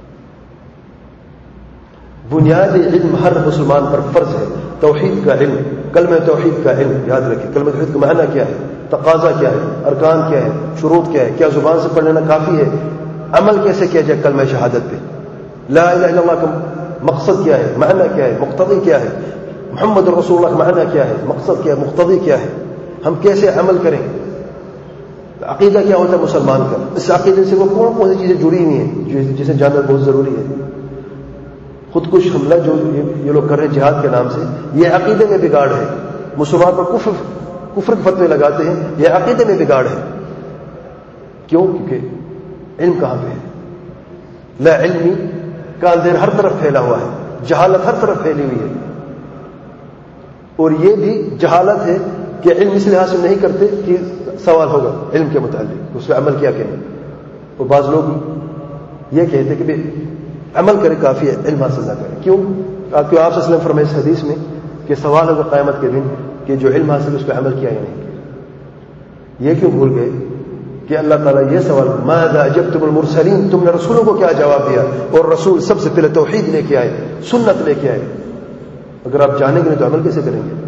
بنیادی علم ہر مسلمان پر فرض ہے، توحید کا علم، کلمہ توحید کا علم، یاد رکھیں کلمہ توحید کا معنی کیا ہے، تقاضا کیا ہے، ارکان کیا ہے، شروط کیا ہے، کیا زبان سے پڑھ لینا کافی ہے، عمل کیسے کیا جائے کلمہ شہادت پہ، لا الہ الا اللہ کا مقصد کیا ہے، معنی کیا ہے، مقتضی کیا ہے، محمد رسول اللہ کا معنی کیا ہے، مقصد کیا ہے، مقتضی کیا ہے، ہم کیسے عمل کریں، عقیدہ کیا ہوتا ہے مسلمان کا، اس عقیدے سے وہ کون کون سی چیزیں جڑی ہوئی ہیں جسے جاننا بہت ضروری ہے۔ خودکش حملہ جو یہ لوگ کر رہے ہیں جہاد کے نام سے، یہ عقیدے میں بگاڑ ہے، مسلمان پر کفر کے فتوے لگاتے ہیں، یہ عقیدے میں بگاڑ ہے۔ کیوں؟ کیونکہ علم کہاں پہ ہے؟ لا علمی کا اندھیر ہر طرف پھیلا ہوا ہے، جہالت ہر طرف پھیلی ہوئی ہے، اور یہ بھی جہالت ہے کہ علم اس لحاظ سے نہیں کرتے کہ سوال ہوگا علم کے متعلق، اس پہ عمل کیا کریں، اور بعض لوگ یہ کہتے کہ عمل کرے کافی ہے، علم حاصل نہ کرے۔ کیوں؟ آپ صلی اللہ علیہ وسلم فرمائے اس حدیث میں کہ سوال ہوگا قیامت کے دن کہ جو علم حاصل اس پہ عمل کیا یا نہیں کیا۔ یہ کیوں بھول گئے کہ اللہ تعالیٰ یہ سوال، ماذا اجبتم المرسلین، تم نے رسولوں کو کیا جواب دیا، اور رسول سب سے پہلے توحید لے کے آئے، سنت لے کے آئے۔ اگر آپ جانیں گے نہیں تو عمل کیسے کریں گے؟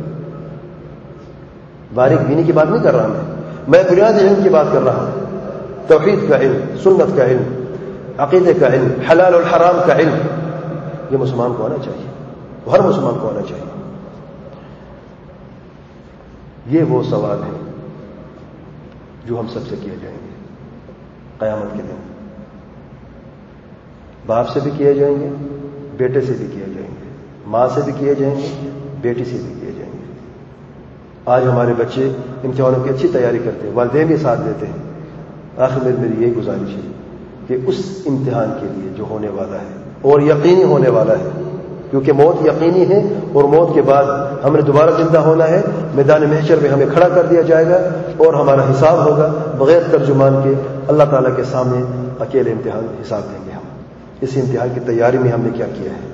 باریک بینی کی بات نہیں کر رہا میں بنیادی علم کی بات کر رہا ہوں، توحید کا علم، سنت کا علم، عقیدے کا علم، حلال اور حرام کا علم، یہ مسلمان کو آنا چاہیے، ہر مسلمان کو آنا چاہیے۔ یہ وہ سوال ہیں جو ہم سب سے کیے جائیں گے قیامت کے دن، باپ سے بھی کیے جائیں گے، بیٹے سے بھی کیے جائیں گے، ماں سے بھی کیے جائیں گے، بیٹی سے بھی کیے جائیں گے۔ آج ہمارے بچے امتحانوں کی اچھی تیاری کرتے ہیں، والدین بھی ساتھ دیتے ہیں۔ آخر میں میری یہی گزارش ہے کہ اس امتحان کے لیے جو ہونے والا ہے اور یقینی ہونے والا ہے، کیونکہ موت یقینی ہے، اور موت کے بعد ہم نے دوبارہ زندہ ہونا ہے، میدان محشر میں ہمیں کھڑا کر دیا جائے گا اور ہمارا حساب ہوگا بغیر ترجمان کے، اللہ تعالیٰ کے سامنے اکیلے امتحان حساب دیں گے ہم۔ اس امتحان کی تیاری میں ہم نے کیا کیا ہے؟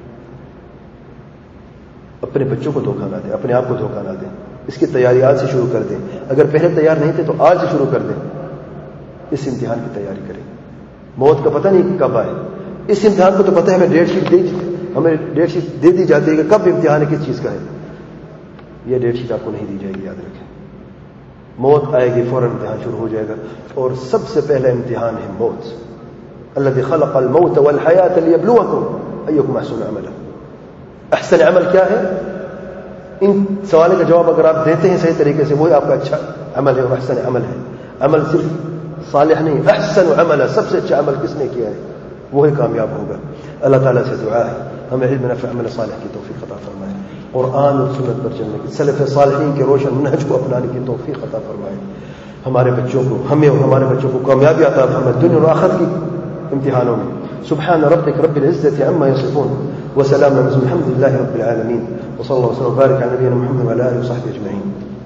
اپنے بچوں کو دھوکہ نہ دیں، اپنے آپ کو دھوکہ نہ دیں، اس کی تیاری آج سے شروع کر دیں۔ اگر پہلے تیار نہیں تھے تو آج سے شروع کر دیں، اس امتحان کی تیاری کریں۔ موت کا پتہ نہیں کب آئے، اس امتحان کو تو پتہ ہے ہمیں ڈیٹ شیٹ دے دی جاتی ہے کہ کب امتحان ہے، کس چیز کا ہے۔ یہ ڈیٹ شیٹ آپ کو نہیں دی جائے گی، یاد رکھیں۔ موت آئے گی فوراً امتحان شروع ہو جائے گا، اور سب سے پہلا امتحان ہے موت۔ الذی خلق الموت والحیات لیبلوکم ایکم احسن عملا۔ احسن عمل کیا ہے؟ ان سوالوں کا جواب اگر آپ دیتے ہیں صحیح طریقے سے، وہی آپ کا اچھا عمل ہے اور احسن عمل ہے۔ عمل صرف صالح نہیں، احسن عمل، سب سے اچھا عمل کس نے کیا ہے وہی کامیاب ہوگا۔ اللہ تعالیٰ سے دعا ہے ہمیں علم نافع عمل صالح کی توفیق عطا فرمائے، قرآن اور سنت پر چلنے کی، سلف صالحین کے روشن منہج کو اپنانے کی توفیق عطا فرمائے۔ ہمارے بچوں کو، ہمیں اور ہمارے بچوں کو کامیابی عطا فرمائے دنیا اور آخرت کی امتحانوں میں۔ سبحان ربک رب العزة عما يصفون وسلام على المرسلين الحمد لله رب العالمين وصلى الله وسلم وبارك على نبينا محمد وعلى آله وصحبه أجمعين۔